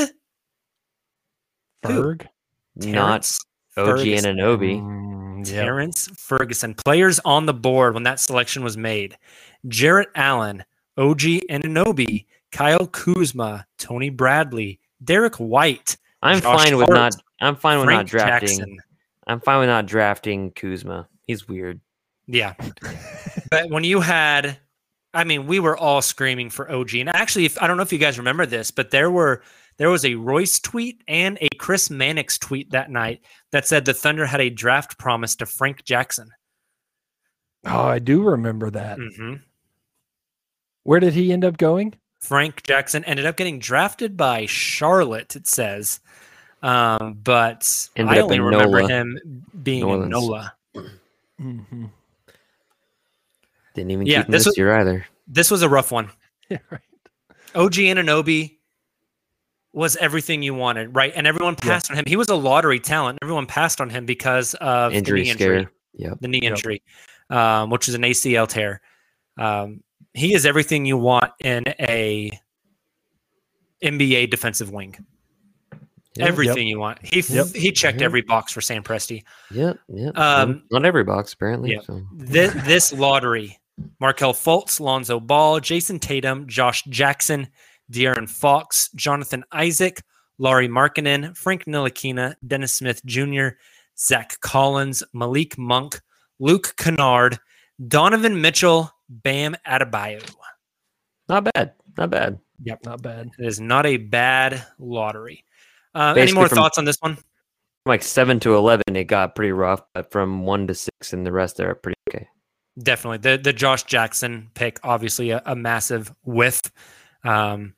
who? Ferg. Not Terrence O G Ferguson. Anunoby. Mm, yep. Terrence Ferguson. Players on the board when that selection was made: Jarrett Allen, O G Anunoby, Kyle Kuzma, Tony Bradley, Derek White. I'm Josh fine with Hart, not. I'm fine with Frank not drafting. Jackson. I'm fine with not drafting Kuzma. He's weird. Yeah. But when you had, I mean, we were all screaming for O G. And actually, if I don't know if you guys remember this, but there were there was a Royce tweet and a Chris Mannix tweet that night that said the Thunder had a draft promise to Frank Jackson. Oh, I do remember that. hmm Where did he end up going? Frank Jackson ended up getting drafted by Charlotte, it says. Um, but Ended I up only in remember NOLA. him being New in Orleans. NOLA. Mm-hmm. Didn't even Yeah, keep him this this was- year either. This was a rough one. Yeah, right. O G Anunoby was everything you wanted, right? And everyone passed on him. He was a lottery talent. Everyone passed on him because of Injury the knee injury, scare. Yep. the knee Yep. injury, um, which is an A C L tear. Um, he is everything you want in a N B A defensive wing. Yep. Everything you want. He f- Yep. he checked Yep. every box for Sam Presti. Yep. Yep. Um, Not every box, apparently. yeah. So. This, this lottery: Markelle Fultz, Lonzo Ball, Jason Tatum, Josh Jackson, De'Aaron Fox, Jonathan Isaac, Laurie Markkinen, Frank Ntilikina, Dennis Smith Junior, Zach Collins, Malik Monk, Luke Kennard, Donovan Mitchell, Bam Adebayo. Not bad. Not bad. Yep, not bad. It is not a bad lottery. Uh, any Basically more from- thoughts on this one? From like seven to eleven, it got pretty rough. But from one to six, and the rest are pretty okay. Definitely. The the Josh Jackson pick, obviously a, a massive whiff. Um,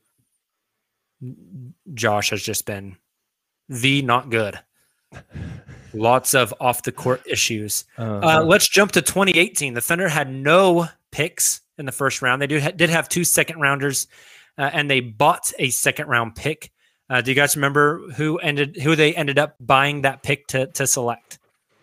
Josh has just been the not good. Lots of off the court issues. Uh, Uh, let's jump to twenty eighteen. The Thunder had no picks in the first round. They do, did have two second rounders, uh, and they bought a second round pick. Uh, do you guys remember who ended who they ended up buying that pick to to select?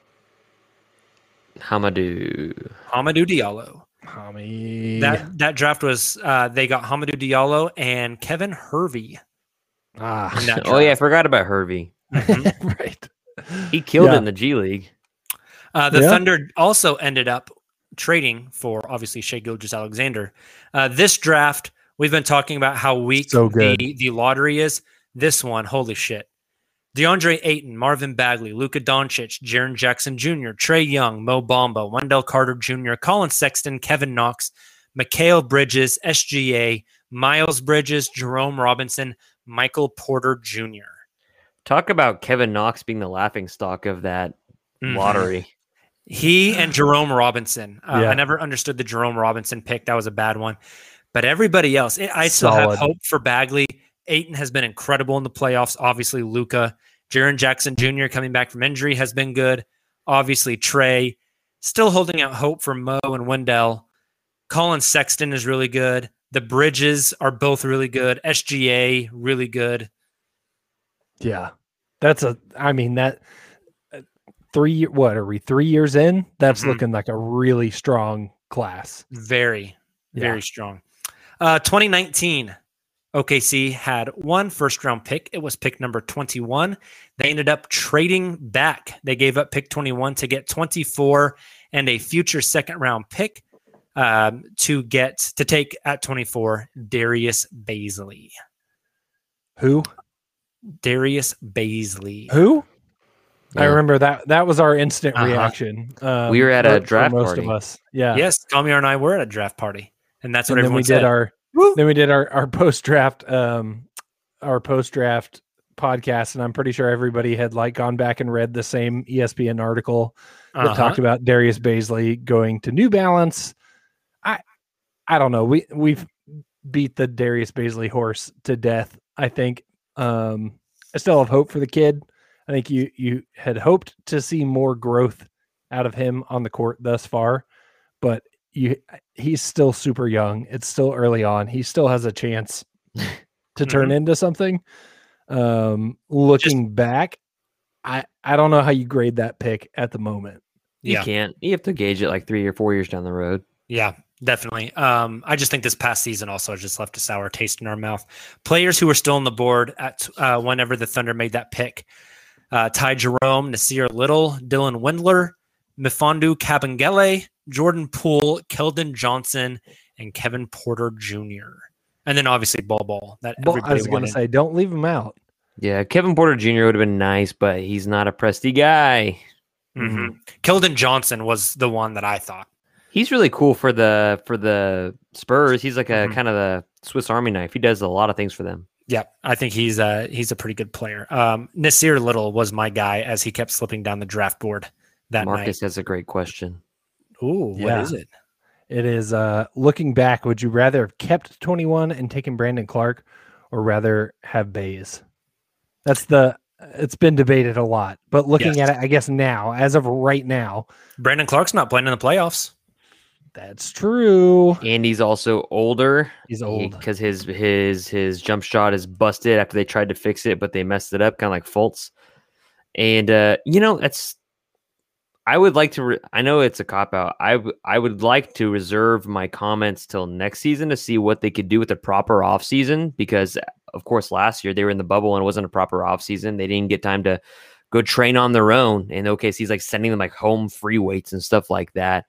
Hamadou. Hamidou Diallo. Tommy. That that draft was uh, they got Hamidou Diallo and Kevin Hervey. ah, in that Oh yeah, I draft. forgot about Hervey. Mhm. right. He killed Yeah. it in the G League. Uh, the Yeah. Thunder also ended up trading for obviously Shai Gilgeous-Alexander. Uh, this draft, we've been talking about how weak So good. the, the lottery is. This one, holy shit. DeAndre Ayton, Marvin Bagley, Luka Doncic, Jaren Jackson Junior, Trae Young, Mo Bamba, Wendell Carter Junior, Colin Sexton, Kevin Knox, Mikal Bridges, S G A, Miles Bridges, Jerome Robinson, Michael Porter Junior Talk about Kevin Knox being the laughing stock of that Mhm. lottery. He and Jerome Robinson. Uh, Yeah. I never understood the Jerome Robinson pick. That was a bad one. But everybody else, it, I still Solid. have hope for Bagley. Ayton has been incredible in the playoffs. Obviously, Luka. Jaren Jackson Junior coming back from injury has been good. Obviously, Trey. Still holding out hope for Mo and Wendell. Colin Sexton is really good. The Bridges are both really good. S G A, really good. Yeah. That's a, I mean, that uh, three, what are we, three years in? That's Mhm. looking like a really strong class. Very, Yeah. very strong. Uh, twenty nineteen, O K C had one first round pick. It was pick number twenty-one. They ended up trading back. They gave up pick twenty-one to get twenty-four and a future second round pick um, to get to take at twenty-four Darius Bazley. Who? Darius Bazley. Who? I Yeah. remember that. That was our instant Uh-huh. reaction. Um, We were at a for- for draft most party. of us. Yeah. Yes, Tommy and I were at a draft party, and that's what And then we everyone did said. our then we did our, our post draft um our post draft podcast, and I'm pretty sure everybody had like gone back and read the same E S P N article that Uh-huh. talked about Darius Bazley going to New Balance. I I don't know. We we've beat the Darius Bazley horse to death, I think. Um I still have hope for the kid. I think you you had hoped to see more growth out of him on the court thus far, but you he's still super young. It's still early on. He still has a chance to turn into something. Um, looking back, I I don't know how you grade that pick at the moment. You Yeah. can't. You have to gauge it like three or four years down the road. Yeah, definitely. Um, I just think this past season also just left a sour taste in our mouth. Players who were still on the board at uh, whenever the Thunder made that pick: uh, Ty Jerome, Nasir Little, Dylan Windler, Mifundu Kabengele, Jordan Poole, Keldon Johnson, and Kevin Porter Junior And then obviously Ball Ball. That Well, I everybody was going to wanted. say, don't leave him out. Yeah, Kevin Porter Junior would have been nice, but he's not a Presty guy. Mhm. Keldon Johnson was the one that I thought. He's really cool for the for the Spurs. He's like a Mhm. kind of the Swiss Army knife. He does a lot of things for them. Yeah, I think he's a he's a pretty good player. Um, Nasir Little was my guy as he kept slipping down the draft board that Marcus has a great question. night. Ooh, Yeah. what is it? It is uh looking back, would you rather have kept twenty-one and taken Brandon Clark or rather have Bays? That's the it's been debated a lot. But looking Yes. at it, I guess now, as of right now, Brandon Clark's not playing in the playoffs. that's true. And he's also older. He's old. because his his his jump shot is busted after they tried to fix it, but they messed it up, kind of like Fultz. And uh, you know, that's I would like to. Re- I know it's a cop out. I w- I would like to reserve my comments till next season to see what they could do with a proper off season, because of course last year they were in the bubble and it wasn't a proper off season. They didn't get time to go train on their own. And O K C's like sending them like home free weights and stuff like that.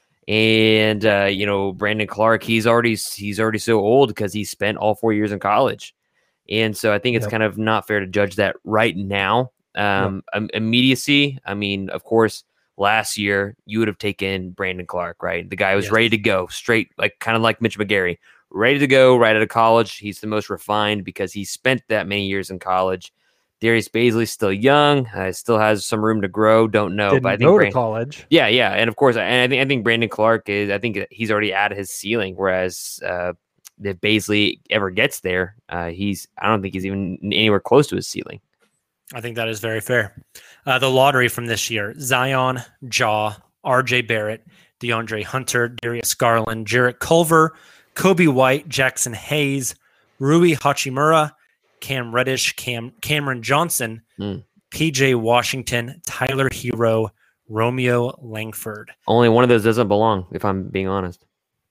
And uh, you know, Brandon Clark, he's already he's already so old because he spent all four years in college, and so I think it's Yep. kind of not fair to judge that right now. Um, um, immediacy. I mean, of course, last year you would have taken Brandon Clark, right? The guy was Yes. ready to go, straight, like kind of like Mitch McGarry, ready to go right out of college. He's the most refined because he spent that many years in college. Darius Bazley's still young, uh, still has some room to grow. Don't know, Didn't but I think go to Brandon, college. yeah, yeah, and of course, and I think I think Brandon Clark is. I think he's already at his ceiling. Whereas uh, if Bazley ever gets there, uh, he's. I don't think he's even anywhere close to his ceiling. I think that is very fair. Uh, the lottery from this year: Zion, Jaw, R J Barrett, DeAndre Hunter, Darius Garland, Jarrett Culver, Kobe White, Jackson Hayes, Rui Hachimura, Cam Reddish, Cam Cameron Johnson, Mm. P J Washington, Tyler Hero, Romeo Langford. Only one of those doesn't belong, if I'm being honest.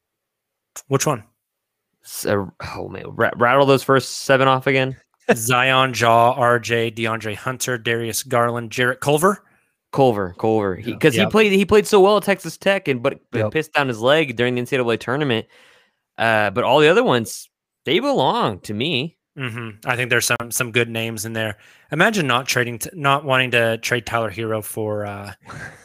Which one? So, oh man, ra- rattle those first seven off again. Zion, Jaw, R J, DeAndre Hunter, Darius Garland, Jarrett Culver. Culver, Culver, because he, Yep. played he played so well at Texas Tech, and but, but Yep. pissed down his leg during the N C double A tournament. Uh, but all the other ones, they belong to me. hmm I think there's some some good names in there. Imagine not trading, t- not wanting to trade Tyler Hero for uh,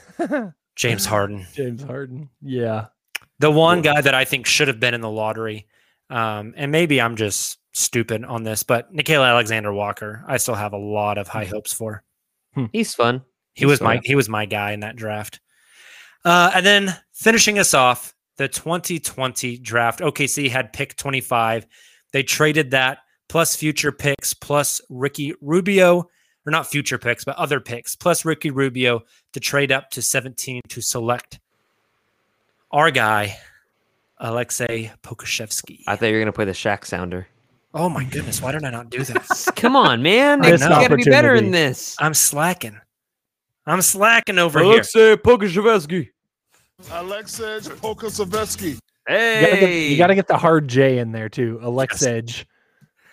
James Harden. James Harden. Yeah. The one guy that I think should have been in the lottery, um, and maybe I'm just stupid on this, but Nickeil Alexander-Walker, I still have a lot of high hopes for. He's fun. He was So- my he was my guy in that draft. Uh, and then finishing us off, the twenty twenty draft. O K C had pick twenty-five. They traded that plus future picks plus Ricky Rubio, or not future picks, but other picks plus Ricky Rubio to trade up to seventeen to select our guy, Alexei Pokushevsky. I thought you were gonna play the Shaq sounder. Oh my goodness, why did I not do that? Come on, man. I You know. gotta be better in Opportunity. this. I'm slacking. I'm slacking over here. Alexei Pokushevsky. Alexej Pokasevetsky. You gotta, get, Hey, you gotta get the hard J in there too. Alexej.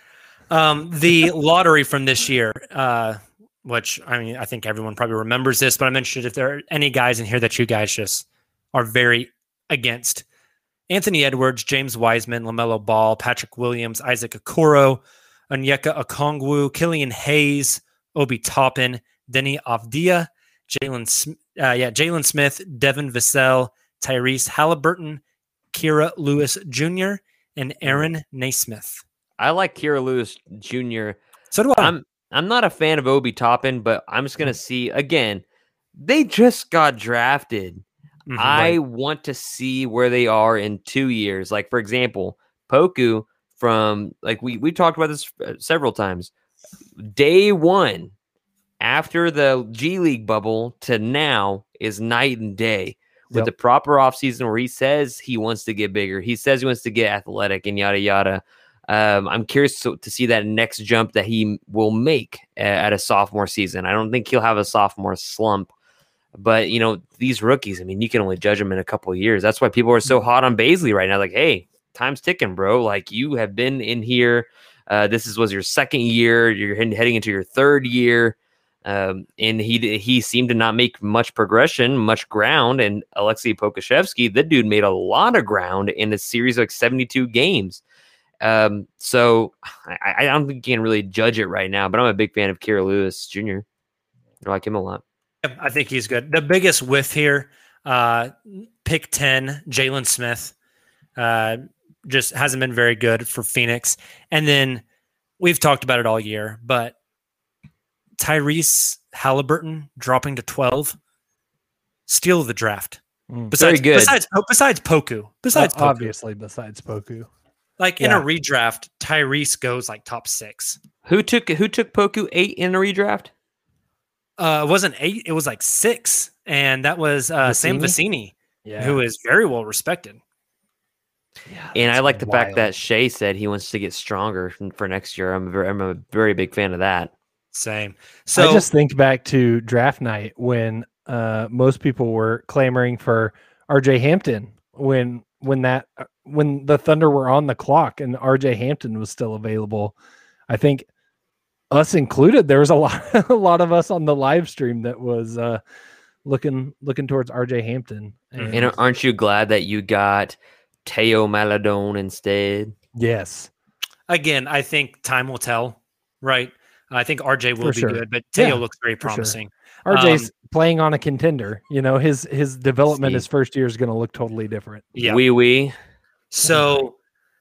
Um, the lottery from this year, uh, which I mean, I think everyone probably remembers this, but I'm interested if there are any guys in here that you guys just are very against. Anthony Edwards, James Wiseman, LaMelo Ball, Patrick Williams, Isaac Okoro, Onyeka Okongwu, Killian Hayes, Obi Toppin, Denny Avdia, Jalen, uh, yeah, Jalen Smith, Devin Vassell, Tyrese Halliburton, Kira Lewis Junior, and Aaron Naismith. I like Kira Lewis Junior So do I. I'm I'm not a fan of Obi Toppin, but I'm just gonna see again. They just got drafted. Mhm, I right. want to see where they are in two years. Like for example, Poku from like we we talked about this several times. Day one after the G League bubble to now is night and day. With Yep. the proper offseason where he says he wants to get bigger, he says he wants to get athletic and yada yada. Um, I'm curious to, to see that next jump that he will make uh, at a sophomore season. I don't think he'll have a sophomore slump, but you know these rookies. I mean, you can only judge them in a couple of years. That's why people are so hot on Baisley right now. Like, hey, time's ticking, bro. Like you have been in here. Uh, this is was your second year. You're heading into your third year. Um, and he he seemed to not make much progression, much ground. And Alexei Pokusevsky, the dude made a lot of ground in a series of like seventy-two games. Um, so I, I don't think you can really judge it right now, but I'm a big fan of Kira Lewis Junior I like him a lot. I think he's good. The biggest whiff here, uh, pick ten, Jalen Smith, uh, just hasn't been very good for Phoenix. And then we've talked about it all year, but Tyrese Halliburton dropping to twelve, steal of the draft. Mm. Besides, Very good. Besides, besides Poku, besides Uh, Poku. obviously, besides Poku. Like in Yeah. a redraft, Tyrese goes like top six. Who took who took Poku eight in a redraft? Uh, it wasn't eight; it was like six, and that was uh, Sam Vecini, Yeah. who is very well respected. Yeah, And I that's like the fact wild. that Shea said he wants to get stronger for next year. I'm a very, I'm a very big fan of that. Same. So I just think back to draft night when uh, most people were clamoring for R J Hampton when when that when the Thunder were on the clock and R J Hampton was still available. I think us included, there was a lot a lot of us on the live stream that was uh, looking looking towards R J Hampton. And, And aren't you glad that you got Teo Maladone instead? yes, again, I think time will tell, right? I think R J will For be sure. good, but Teo Yeah, looks very for sure. promising. R J's Um, playing on a contender. You know, his his development See. his first year is going to look totally different. Yeah. Wee wee. So,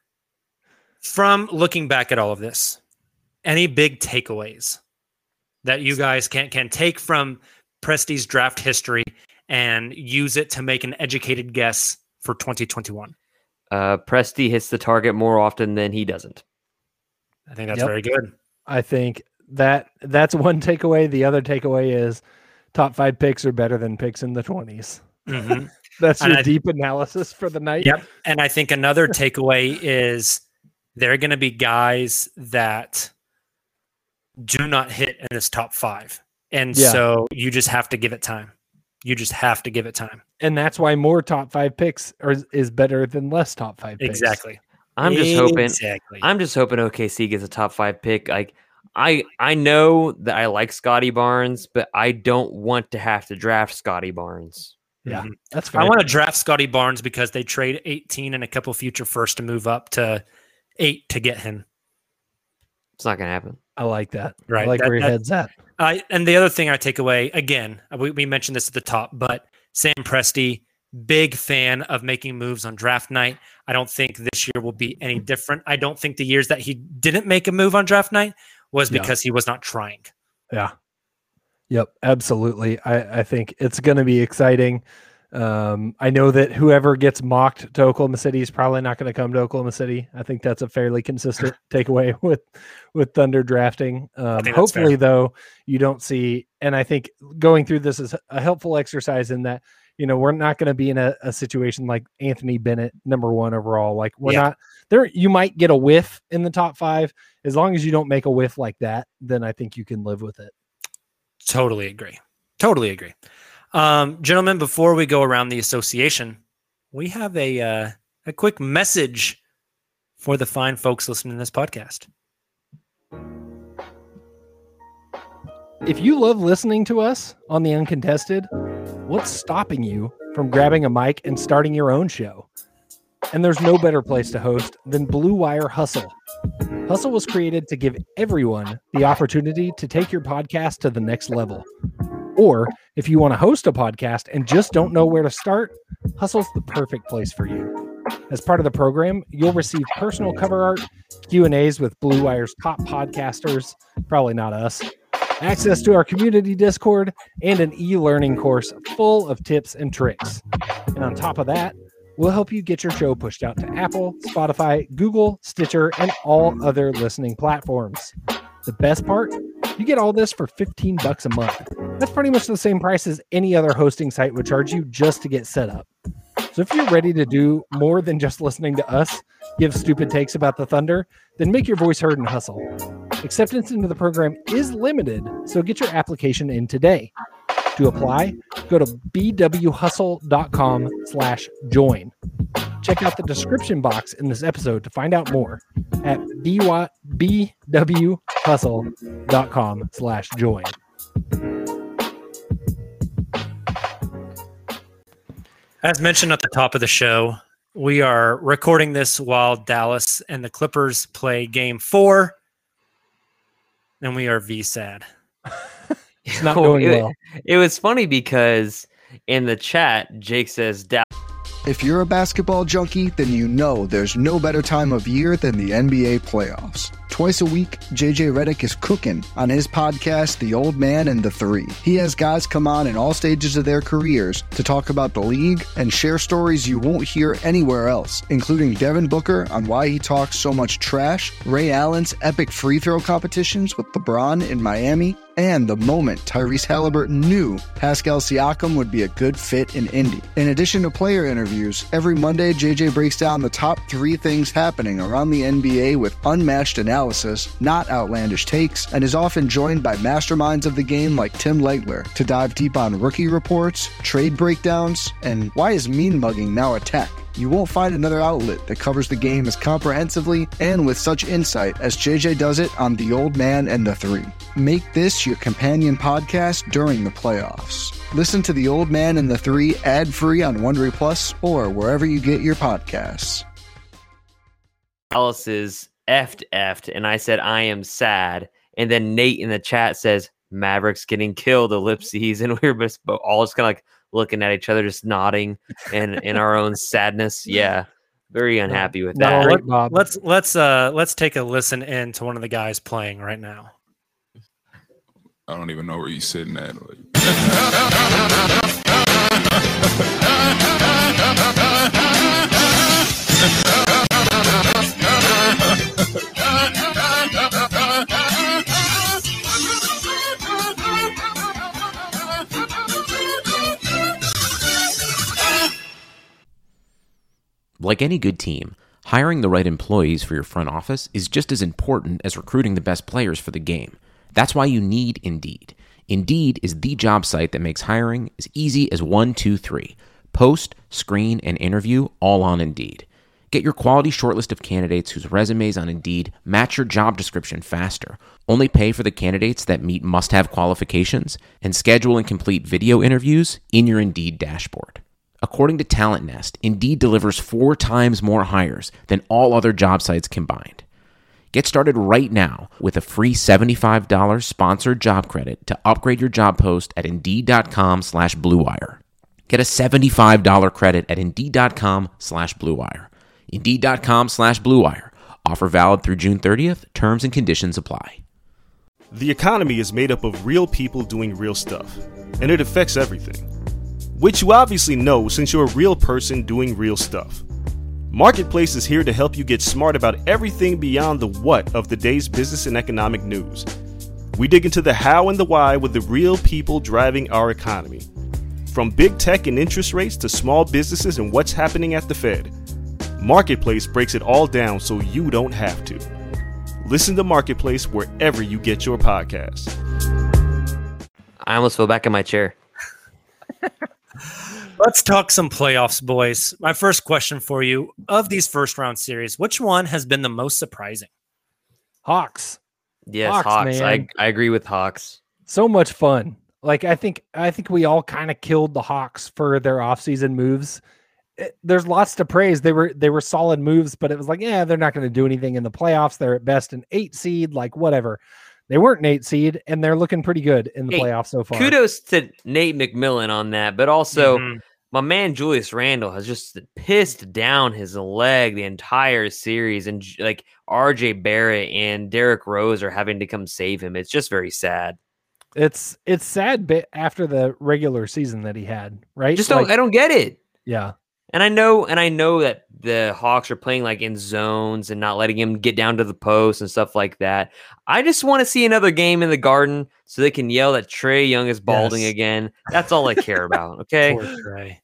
from looking back at all of this, any big takeaways that you guys can can take from Presti's draft history and use it to make an educated guess for twenty twenty-one? Uh, Presti hits the target more often than he doesn't. I think that's Yep. very good. I think that that's one takeaway. The other takeaway is top five picks are better than picks in the twenties. Mhm. That's And your I- deep analysis for the night. Yep. And I think another takeaway is there are going to be guys that do not hit in this top five. And Yeah. so you just have to give it time. You just have to give it time. And that's why more top five picks are, is better than less top five picks. Exactly. I'm just hoping. Exactly. I'm just hoping O K C gets a top five pick. Like I, I know that I like Scotty Barnes, but I don't want to have to draft Scotty Barnes. Yeah, Mhm. that's fair. I want to draft Scotty Barnes because they trade eighteen and a couple future firsts to move up to eight to get him. It's not gonna happen. I like that. Right. I like That- where your that- head's at. I and the other thing I take away, again, we, we mentioned this at the top, but Sam Presti, big fan of making moves on draft night. I don't think this year will be any different. I don't think the years that he didn't make a move on draft night was Yeah. because he was not trying. Yeah. Yep, absolutely. I, I think it's going to be exciting. Um, I know that whoever gets mocked to Oklahoma City is probably not going to come to Oklahoma City. I think that's a fairly consistent takeaway with with Thunder drafting. Um, think that's hopefully, fair. though, you don't see. And I think going through this is a helpful exercise in that you know we're not going to be in a, a situation like Anthony Bennett, number one overall. Like we're Yeah. not there. You might get a whiff in the top five. As long as you don't make a whiff like that, then I think you can live with it. Totally agree. Totally agree. Um, gentlemen, before we go around the association, we have a uh, a quick message for the fine folks listening to this podcast. If you love listening to us on The Uncontested, what's stopping you from grabbing a mic and starting your own show? And there's no better place to host than Blue Wire Hustle. Hustle was created to give everyone the opportunity to take your podcast to the next level. Or if you want to host a podcast and just don't know where to start, Hustle's the perfect place for you. As part of the program, you'll receive personal cover art, Q and A's with Blue Wire's top podcasters, probably not us, access to our community Discord, and an e-learning course full of tips and tricks. And on top of that, we'll help you get your show pushed out to Apple, Spotify, Google, Stitcher, and all other listening platforms. The best part? You get all this for fifteen bucks a month. That's pretty much the same price as any other hosting site would charge you just to get set up. So if you're ready to do more than just listening to us give stupid takes about the Thunder, then make your voice heard and hustle. Acceptance into the program is limited, so get your application in today. To apply, go to bwhustle.com slash join. Check out the description box in this episode to find out more at bwhustle.com slash join. As mentioned at the top of the show, we are recording this while Dallas and the Clippers play game four, and we are V-sad. It's not going it, well. It was funny because in the chat, Jake says, Dallas. If you're a basketball junkie, then you know there's no better time of year than the N B A playoffs. Twice a week, J J Redick is cooking on his podcast, The Old Man and the Three. He has guys come on in all stages of their careers to talk about the league and share stories you won't hear anywhere else, including Devin Booker on why he talks so much trash, Ray Allen's epic free throw competitions with LeBron in Miami, and the moment Tyrese Halliburton knew Pascal Siakam would be a good fit in Indy. In addition to player interviews, every Monday J J breaks down the top three things happening around the N B A with unmatched analysis, not outlandish takes, and is often joined by masterminds of the game like Tim Legler to dive deep on rookie reports, trade breakdowns, and why is mean mugging now a tech? You won't find another outlet that covers the game as comprehensively and with such insight as J J does it on The Old Man and the Three. Make this your companion podcast during the playoffs. Listen to The Old Man and the Three ad-free on Wondery Plus or wherever you get your podcasts. Dallas is effed effed, and I said, I am sad. And then Nate in the chat says, Mavericks getting killed, ellipses. And we were just all just kind of like looking at each other, just nodding and in our own sadness. Yeah. Very unhappy with No, that. let, Bob. Let's let's uh let's take a listen in to one of the guys playing right now. I don't even know where you're sitting at. Like any good team, hiring the right employees for your front office is just as important as recruiting the best players for the game. That's why you need Indeed. Indeed is the job site that makes hiring as easy as one, two, three. Post, screen, and interview all on Indeed. Get your quality shortlist of candidates whose resumes on Indeed match your job description faster. Only pay for the candidates that meet must-have qualifications, and schedule and complete video interviews in your Indeed dashboard. According to Talent Nest, Indeed delivers four times more hires than all other job sites combined. Get started right now with a free seventy-five dollars sponsored job credit to upgrade your job post at Indeed.com slash Blue Wire. Get a seventy-five dollars credit at Indeed.com slash Blue Wire. Indeed.com slash Blue Wire. Offer valid through June thirtieth. Terms and conditions apply. The economy is made up of real people doing real stuff, and it affects everything. Which you obviously know since you're a real person doing real stuff. Marketplace is here to help you get smart about everything beyond the what of the day's business and economic news. We dig into the how and the why with the real people driving our economy. From big tech and interest rates to small businesses and what's happening at the Fed. Marketplace breaks it all down so you don't have to. Listen to Marketplace wherever you get your podcasts. I almost fell back in my chair. Let's talk some playoffs, boys. My first question for you, of these first round series, which one has been the most surprising? Hawks. Yes, Hawks, Hawks. man. I, I agree with Hawks. So much fun. Like I think I think we all kind of killed the Hawks for their offseason moves. It, there's lots to praise. They were they were solid moves, but it was like, yeah, they're not going to do anything in the playoffs. They're at best an eight seed, like whatever. They weren't an eight seed, and they're looking pretty good in the Hey, playoffs so far. Kudos to Nate McMillan on that, but also Mhm. my man Julius Randle has just pissed down his leg the entire series, and like R J Barrett and Derrick Rose are having to come save him. It's just very sad. It's it's sad bit after the regular season that he had, right? Just don't Like, I don't get it. yeah. And I know, and I know that the Hawks are playing like in zones and not letting him get down to the post and stuff like that. I just want to see another game in the Garden so they can yell that Trae Young is balding Yes. again. That's all I care about. Okay. Poor Trey.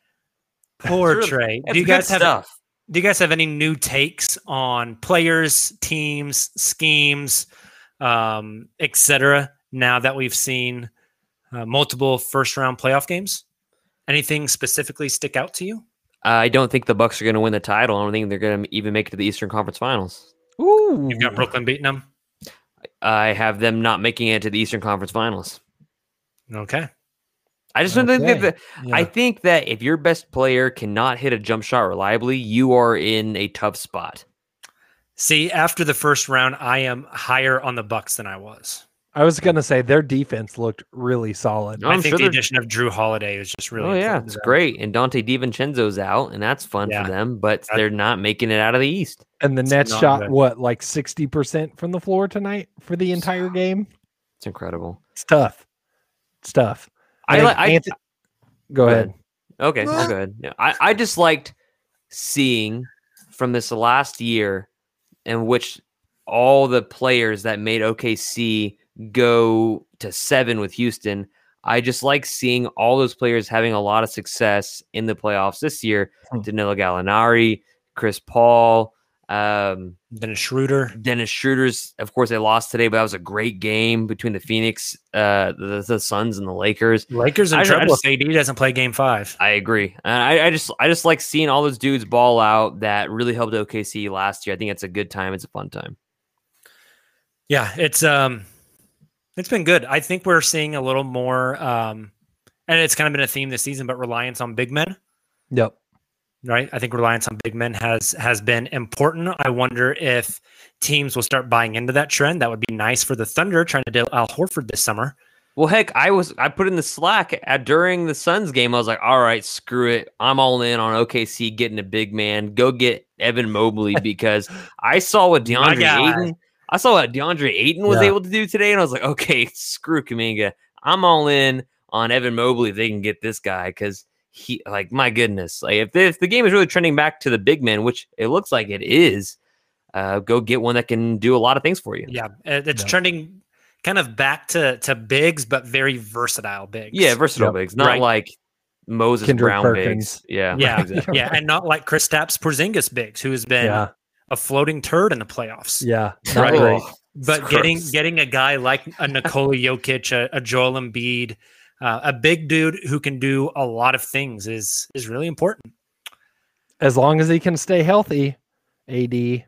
Poor It's Trey. really- Do you it's guys good have stuff? Do you guys have any new takes on players, teams, schemes, um, et cetera? Now that we've seen uh, multiple first round playoff games, anything specifically stick out to you? I don't think the Bucks are going to win the title. I don't think they're going to even make it to the Eastern Conference Finals. Ooh. You've got Brooklyn beating them. I have them not making it to the Eastern Conference Finals. Okay. I just don't think that. Okay. The, I think that if your best player cannot hit a jump shot reliably, you are in a tough spot. See, after the first round, I am higher on the Bucks than I was. I was gonna say their defense looked really solid. No, I I'm think sure the they're- addition of Drew Holiday was just really Oh yeah, important it's to them. great. And Dante DiVincenzo's out, and that's fun Yeah. for them. But That- they're not making it out of the East. And the It's Nets not shot good. what, like sixty percent from the floor tonight for the entire game? It's incredible. It's tough. It's tough. I think like. I, Anthony- Go Go ahead. Okay, I'll go ahead. Yeah, I, I just liked seeing from this last year in which all the players that made O K C go to seven with Houston. I just like seeing all those players having a lot of success in the playoffs this year. Hmm. Danilo Gallinari, Chris Paul, um, Dennis Schroeder. Dennis Schroeder's, of course, they lost today, but that was a great game between the Phoenix, uh, the, the Suns, and the Lakers. Lakers in I- I trouble just- if A D doesn't play game five. I agree. And I, I just, I just like seeing all those dudes ball out that really helped O K C last year. I think it's a good time. It's a fun time. Yeah, it's um it's been good. I think we're seeing a little more um and it's kind of been a theme this season, but reliance on big men. Yep. Right? I think reliance on big men has has been important. I wonder if teams will start buying into that trend. That would be nice for the Thunder trying to deal Al Horford this summer. Well, heck, I was, I put in the Slack at, during the Suns game. I was like, all right, screw it. I'm all in on O K C getting a big man. Go get Evan Mobley because I saw what My DeAndre guy. Ayton, I saw what DeAndre Ayton was Yeah. able to do today. And I was like, okay, screw Kuminga. I'm all in on Evan Mobley if they can get this guy because he, like, my goodness, like if, they, if the game is really trending back to the big men, which it looks like it is, uh, go get one that can do a lot of things for you. Yeah, it- it's Yeah. trending kind of back to to bigs, but very versatile bigs. Yeah, versatile Yep. bigs, not Right. like Moses Kendrick Brown Perkins. bigs. Yeah, Yeah, exactly. yeah, and not like Kristaps Porzingis bigs, who has been Yeah. a floating turd in the playoffs. Yeah. Not Right. great. Oh, But it's getting gross. getting a guy like a Nikola Jokic, a, a Joel Embiid, uh, a big dude who can do a lot of things is is really important. As long as he can stay healthy, A D.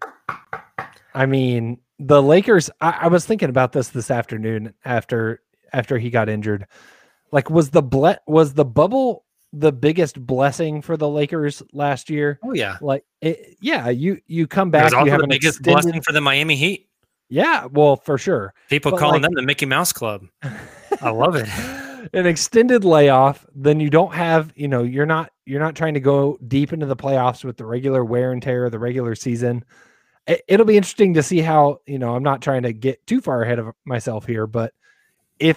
I mean, the Lakers. I, I was thinking about this this afternoon after after he got injured. Like, was the ble- was the bubble the biggest blessing for the Lakers last year? Oh yeah, Like, it, yeah, you you come it back. was You also have the an biggest extended, blessing for the Miami Heat. Yeah, well, for sure. People But, calling like- them the Mickey Mouse Club. I love it. An extended layoff, then you don't have, you know, you're not you're not trying to go deep into the playoffs with the regular wear and tear of the regular season. It, it'll be interesting to see how, you know, I'm not trying to get too far ahead of myself here, but if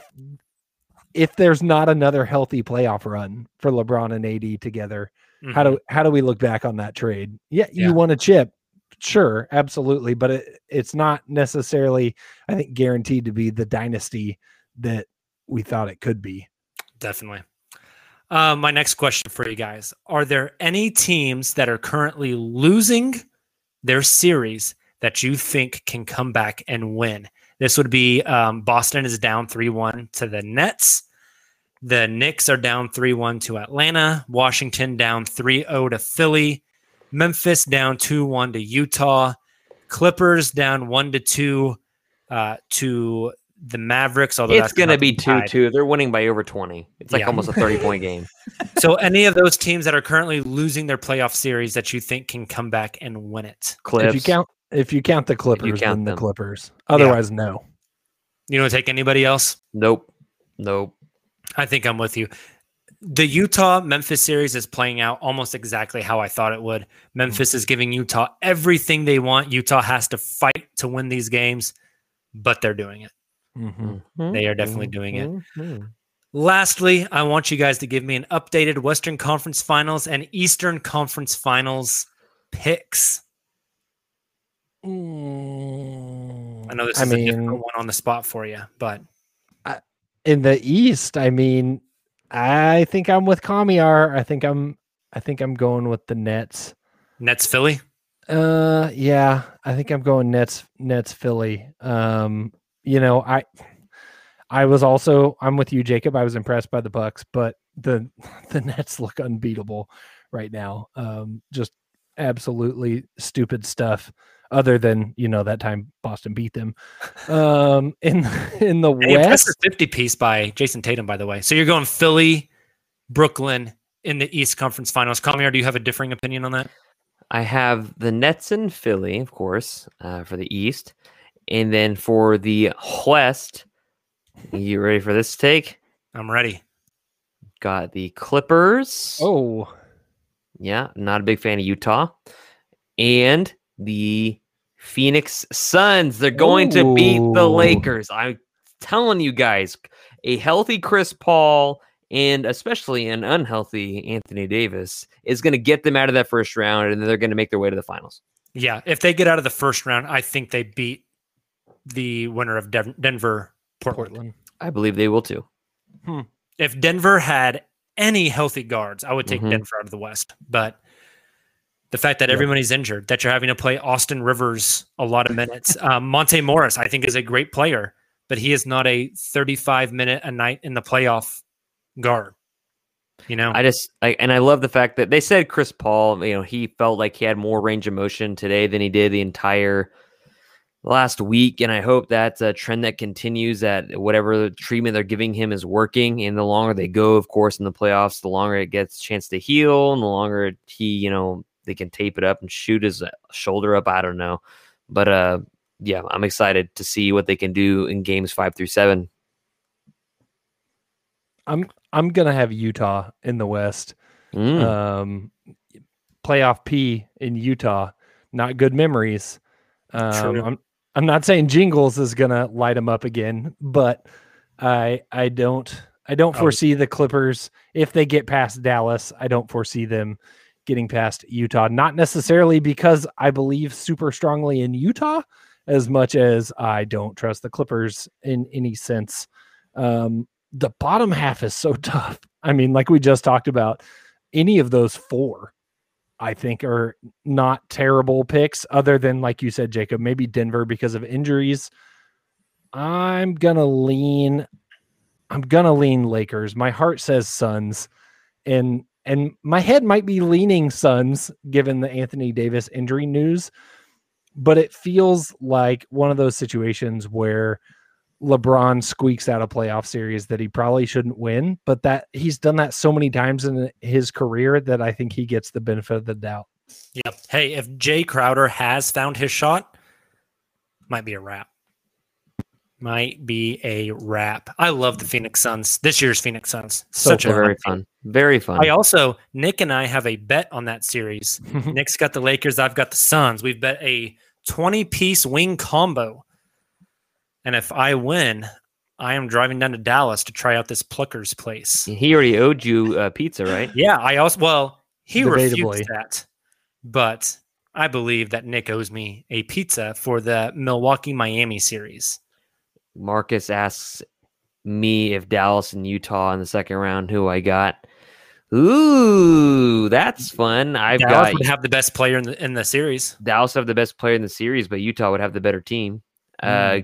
if there's not another healthy playoff run for LeBron and A D together, how do how do we look back on that trade? Yeah, you Yeah. want a chip. Sure, absolutely, but it, it's not necessarily, I think, guaranteed to be the dynasty that we thought it could be. Definitely. Uh, my next question for you guys: are there any teams that are currently losing their series that you think can come back and win? This would be um, Boston is down three one to the Nets. The Knicks are down three one to Atlanta. Washington down three oh to Philly. Memphis down two one to Utah. Clippers down one to two uh, to the Mavericks, although it's that's going to be two tied. two. They're winning by over twenty. It's like Yeah. almost a thirty-point game. So any of those teams that are currently losing their playoff series that you think can come back and win it? Clips. If you count, if you count the Clippers, count then them. the Clippers. Otherwise, no. You don't take anybody else? Nope. Nope. I think I'm with you. The Utah-Memphis series is playing out almost exactly how I thought it would. Memphis is giving Utah everything they want. Utah has to fight to win these games, but they're doing it. Mm-hmm. They are definitely doing it. Mhm. Lastly, I want you guys to give me an updated Western Conference Finals and Eastern Conference Finals picks. I know this I is a mean- difficult one on the spot for you, but In the East, I mean, I think I'm with Kamiar. I think I'm I think I'm going with the Nets. Nets Philly? Uh yeah, I think I'm going Nets Nets Philly. Um, you know, I I was also I'm with you, Jacob. I was impressed by the Bucks, but the the Nets look unbeatable right now. Um, just absolutely stupid stuff. Other than, you know, that time Boston beat them. Um, in in the Hey, West, impressive fifty piece by Jason Tatum, by the way. So you're going Philly, Brooklyn in the East Conference Finals. Kamiar, do you have a differing opinion on that? I have the Nets and Philly, of course, uh, for the East. And then for the West, you ready for this take? I'm ready. Got the Clippers. Oh, yeah, not a big fan of Utah. And the Phoenix Suns. They're going to beat the Ooh. Lakers. I'm telling you guys, a healthy Chris Paul and especially an unhealthy Anthony Davis is going to get them out of that first round, and then they're going to make their way to the finals. Yeah, if they get out of the first round, I think they beat the winner of Dev- Denver, Portland. Portland. I believe they will too. If Denver had any healthy guards, I would take Mhm. Denver out of the West. But the fact that Yeah. everybody's injured, that you're having to play Austin Rivers a lot of minutes. um, Monte Morris, I think, is a great player, but he is not a thirty-five minute a night in the playoff guard. You know, I just like, and I love the fact that they said Chris Paul, you know, he felt like he had more range of motion today than he did the entire last week. And I hope that's a trend that continues, that whatever treatment they're giving him is working. And the longer they go, of course, in the playoffs, the longer it gets a chance to heal, and the longer he, you know, they can tape it up and shoot his shoulder up. I don't know. But uh, yeah, I'm excited to see what they can do in games five through seven. I'm I'm gonna have Utah in the West. Mm. Um, playoff P in Utah. Not good memories. Um, True. I'm I'm not saying Jingles is gonna light them up again, but I I don't I don't Oh. foresee the Clippers, if they get past Dallas. I don't foresee them getting past Utah. Not necessarily because I believe super strongly in Utah, as much as I don't trust the Clippers in any sense. Um, the bottom half is so tough. I mean, like we just talked about, any of those four, I think, are not terrible picks, other than, like you said, Jacob, maybe Denver because of injuries. I'm gonna lean, I'm gonna lean Lakers. My heart says Suns, and and my head might be leaning Suns given the Anthony Davis injury news, but it feels like one of those situations where LeBron squeaks out a playoff series that he probably shouldn't win, but that he's done that so many times in his career that I think he gets the benefit of the doubt. Yep. Hey, if Jay Crowder has found his shot, might be a wrap. Might be a wrap. I love the Phoenix Suns. This year's Phoenix Suns. So Such a They're very fun team. fun. Very fun. I also, Nick and I have a bet on that series. Nick's got the Lakers. I've got the Suns. We've bet a twenty piece wing combo. And if I win, I am driving down to Dallas to try out this Plucker's place. He already owed you uh, pizza, right? Yeah, I also, well, he Debatably. refused that. But I believe that Nick owes me a pizza for the Milwaukee-Miami series. Marcus asks me if Dallas and Utah in the second round, who I got. Ooh, that's fun. I've Dallas got would have the best player in the in the series. Dallas have the best player in the series, but Utah would have the better team. Uh,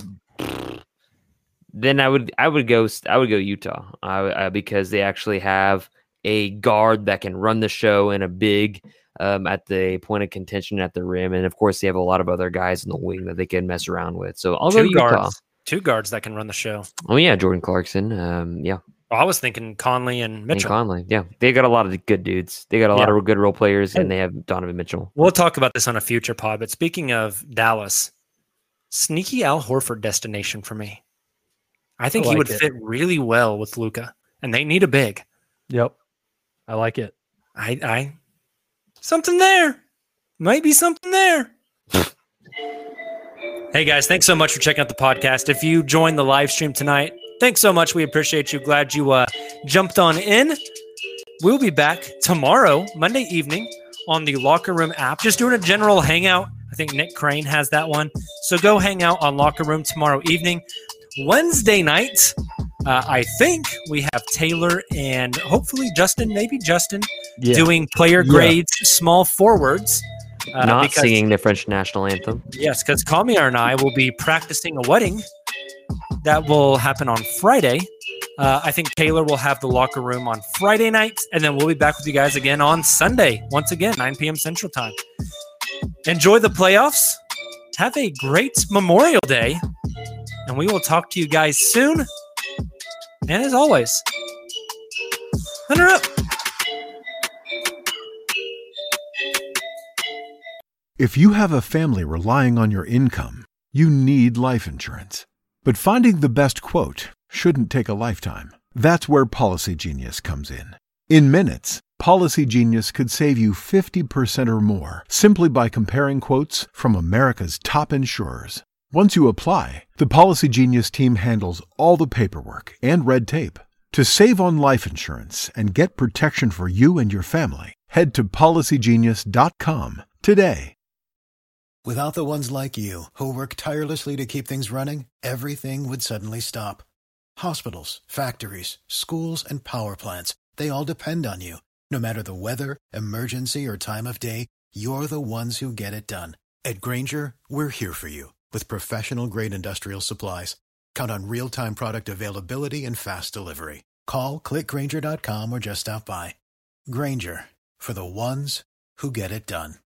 then I would I would go I would go Utah uh, uh, because they actually have a guard that can run the show and a big um, at the point of contention at the rim, and of course they have a lot of other guys in the wing that they can mess around with. So I'll go Two Utah. guards. two guards that can run the show. Oh yeah, Jordan Clarkson. Um, yeah. Well, I was thinking Conley and Mitchell. And Conley, yeah. They got a lot of good dudes. They got a lot Yeah. of good role players, and they have Donovan Mitchell. We'll talk about this on a future pod, but speaking of Dallas, sneaky Al Horford destination for me. I think I he like would it. fit really well with Luka, and they need a big. Yep. I like it. I, I, something there. Might be something there. Hey guys, thanks so much for checking out the podcast. If you joined the live stream tonight, thanks so much. We appreciate you. Glad you uh, jumped on in. We'll be back tomorrow, Monday evening, on the Locker Room app. Just doing a general hangout. I think Nick Crane has that one. So go hang out on Locker Room tomorrow evening. Wednesday night, uh, I think we have Taylor and hopefully Justin, maybe Justin, Yeah. doing player Yeah. grades, small forwards. Uh, Not because- singing the French national anthem. Yes, because Kamiar and I will be practicing a wedding that will happen on Friday. Uh, I think Taylor will have the Locker Room on Friday night, and then we'll be back with you guys again on Sunday, once again, nine p.m. Central Time. Enjoy the playoffs. Have a great Memorial Day, and we will talk to you guys soon. And as always, Hunter up. If you have a family relying on your income, you need life insurance. But finding the best quote shouldn't take a lifetime. That's where Policy Genius comes in. In minutes, Policy Genius could save you fifty percent or more simply by comparing quotes from America's top insurers. Once you apply, the Policy Genius team handles all the paperwork and red tape. To save on life insurance and get protection for you and your family, head to policy genius dot com today. Without the ones like you, who work tirelessly to keep things running, everything would suddenly stop. Hospitals, factories, schools, and power plants, they all depend on you. No matter the weather, emergency, or time of day, you're the ones who get it done. At Grainger, we're here for you with professional-grade industrial supplies. Count on real-time product availability and fast delivery. Call, click Grainger dot com, or just stop by. Grainger, for the ones who get it done.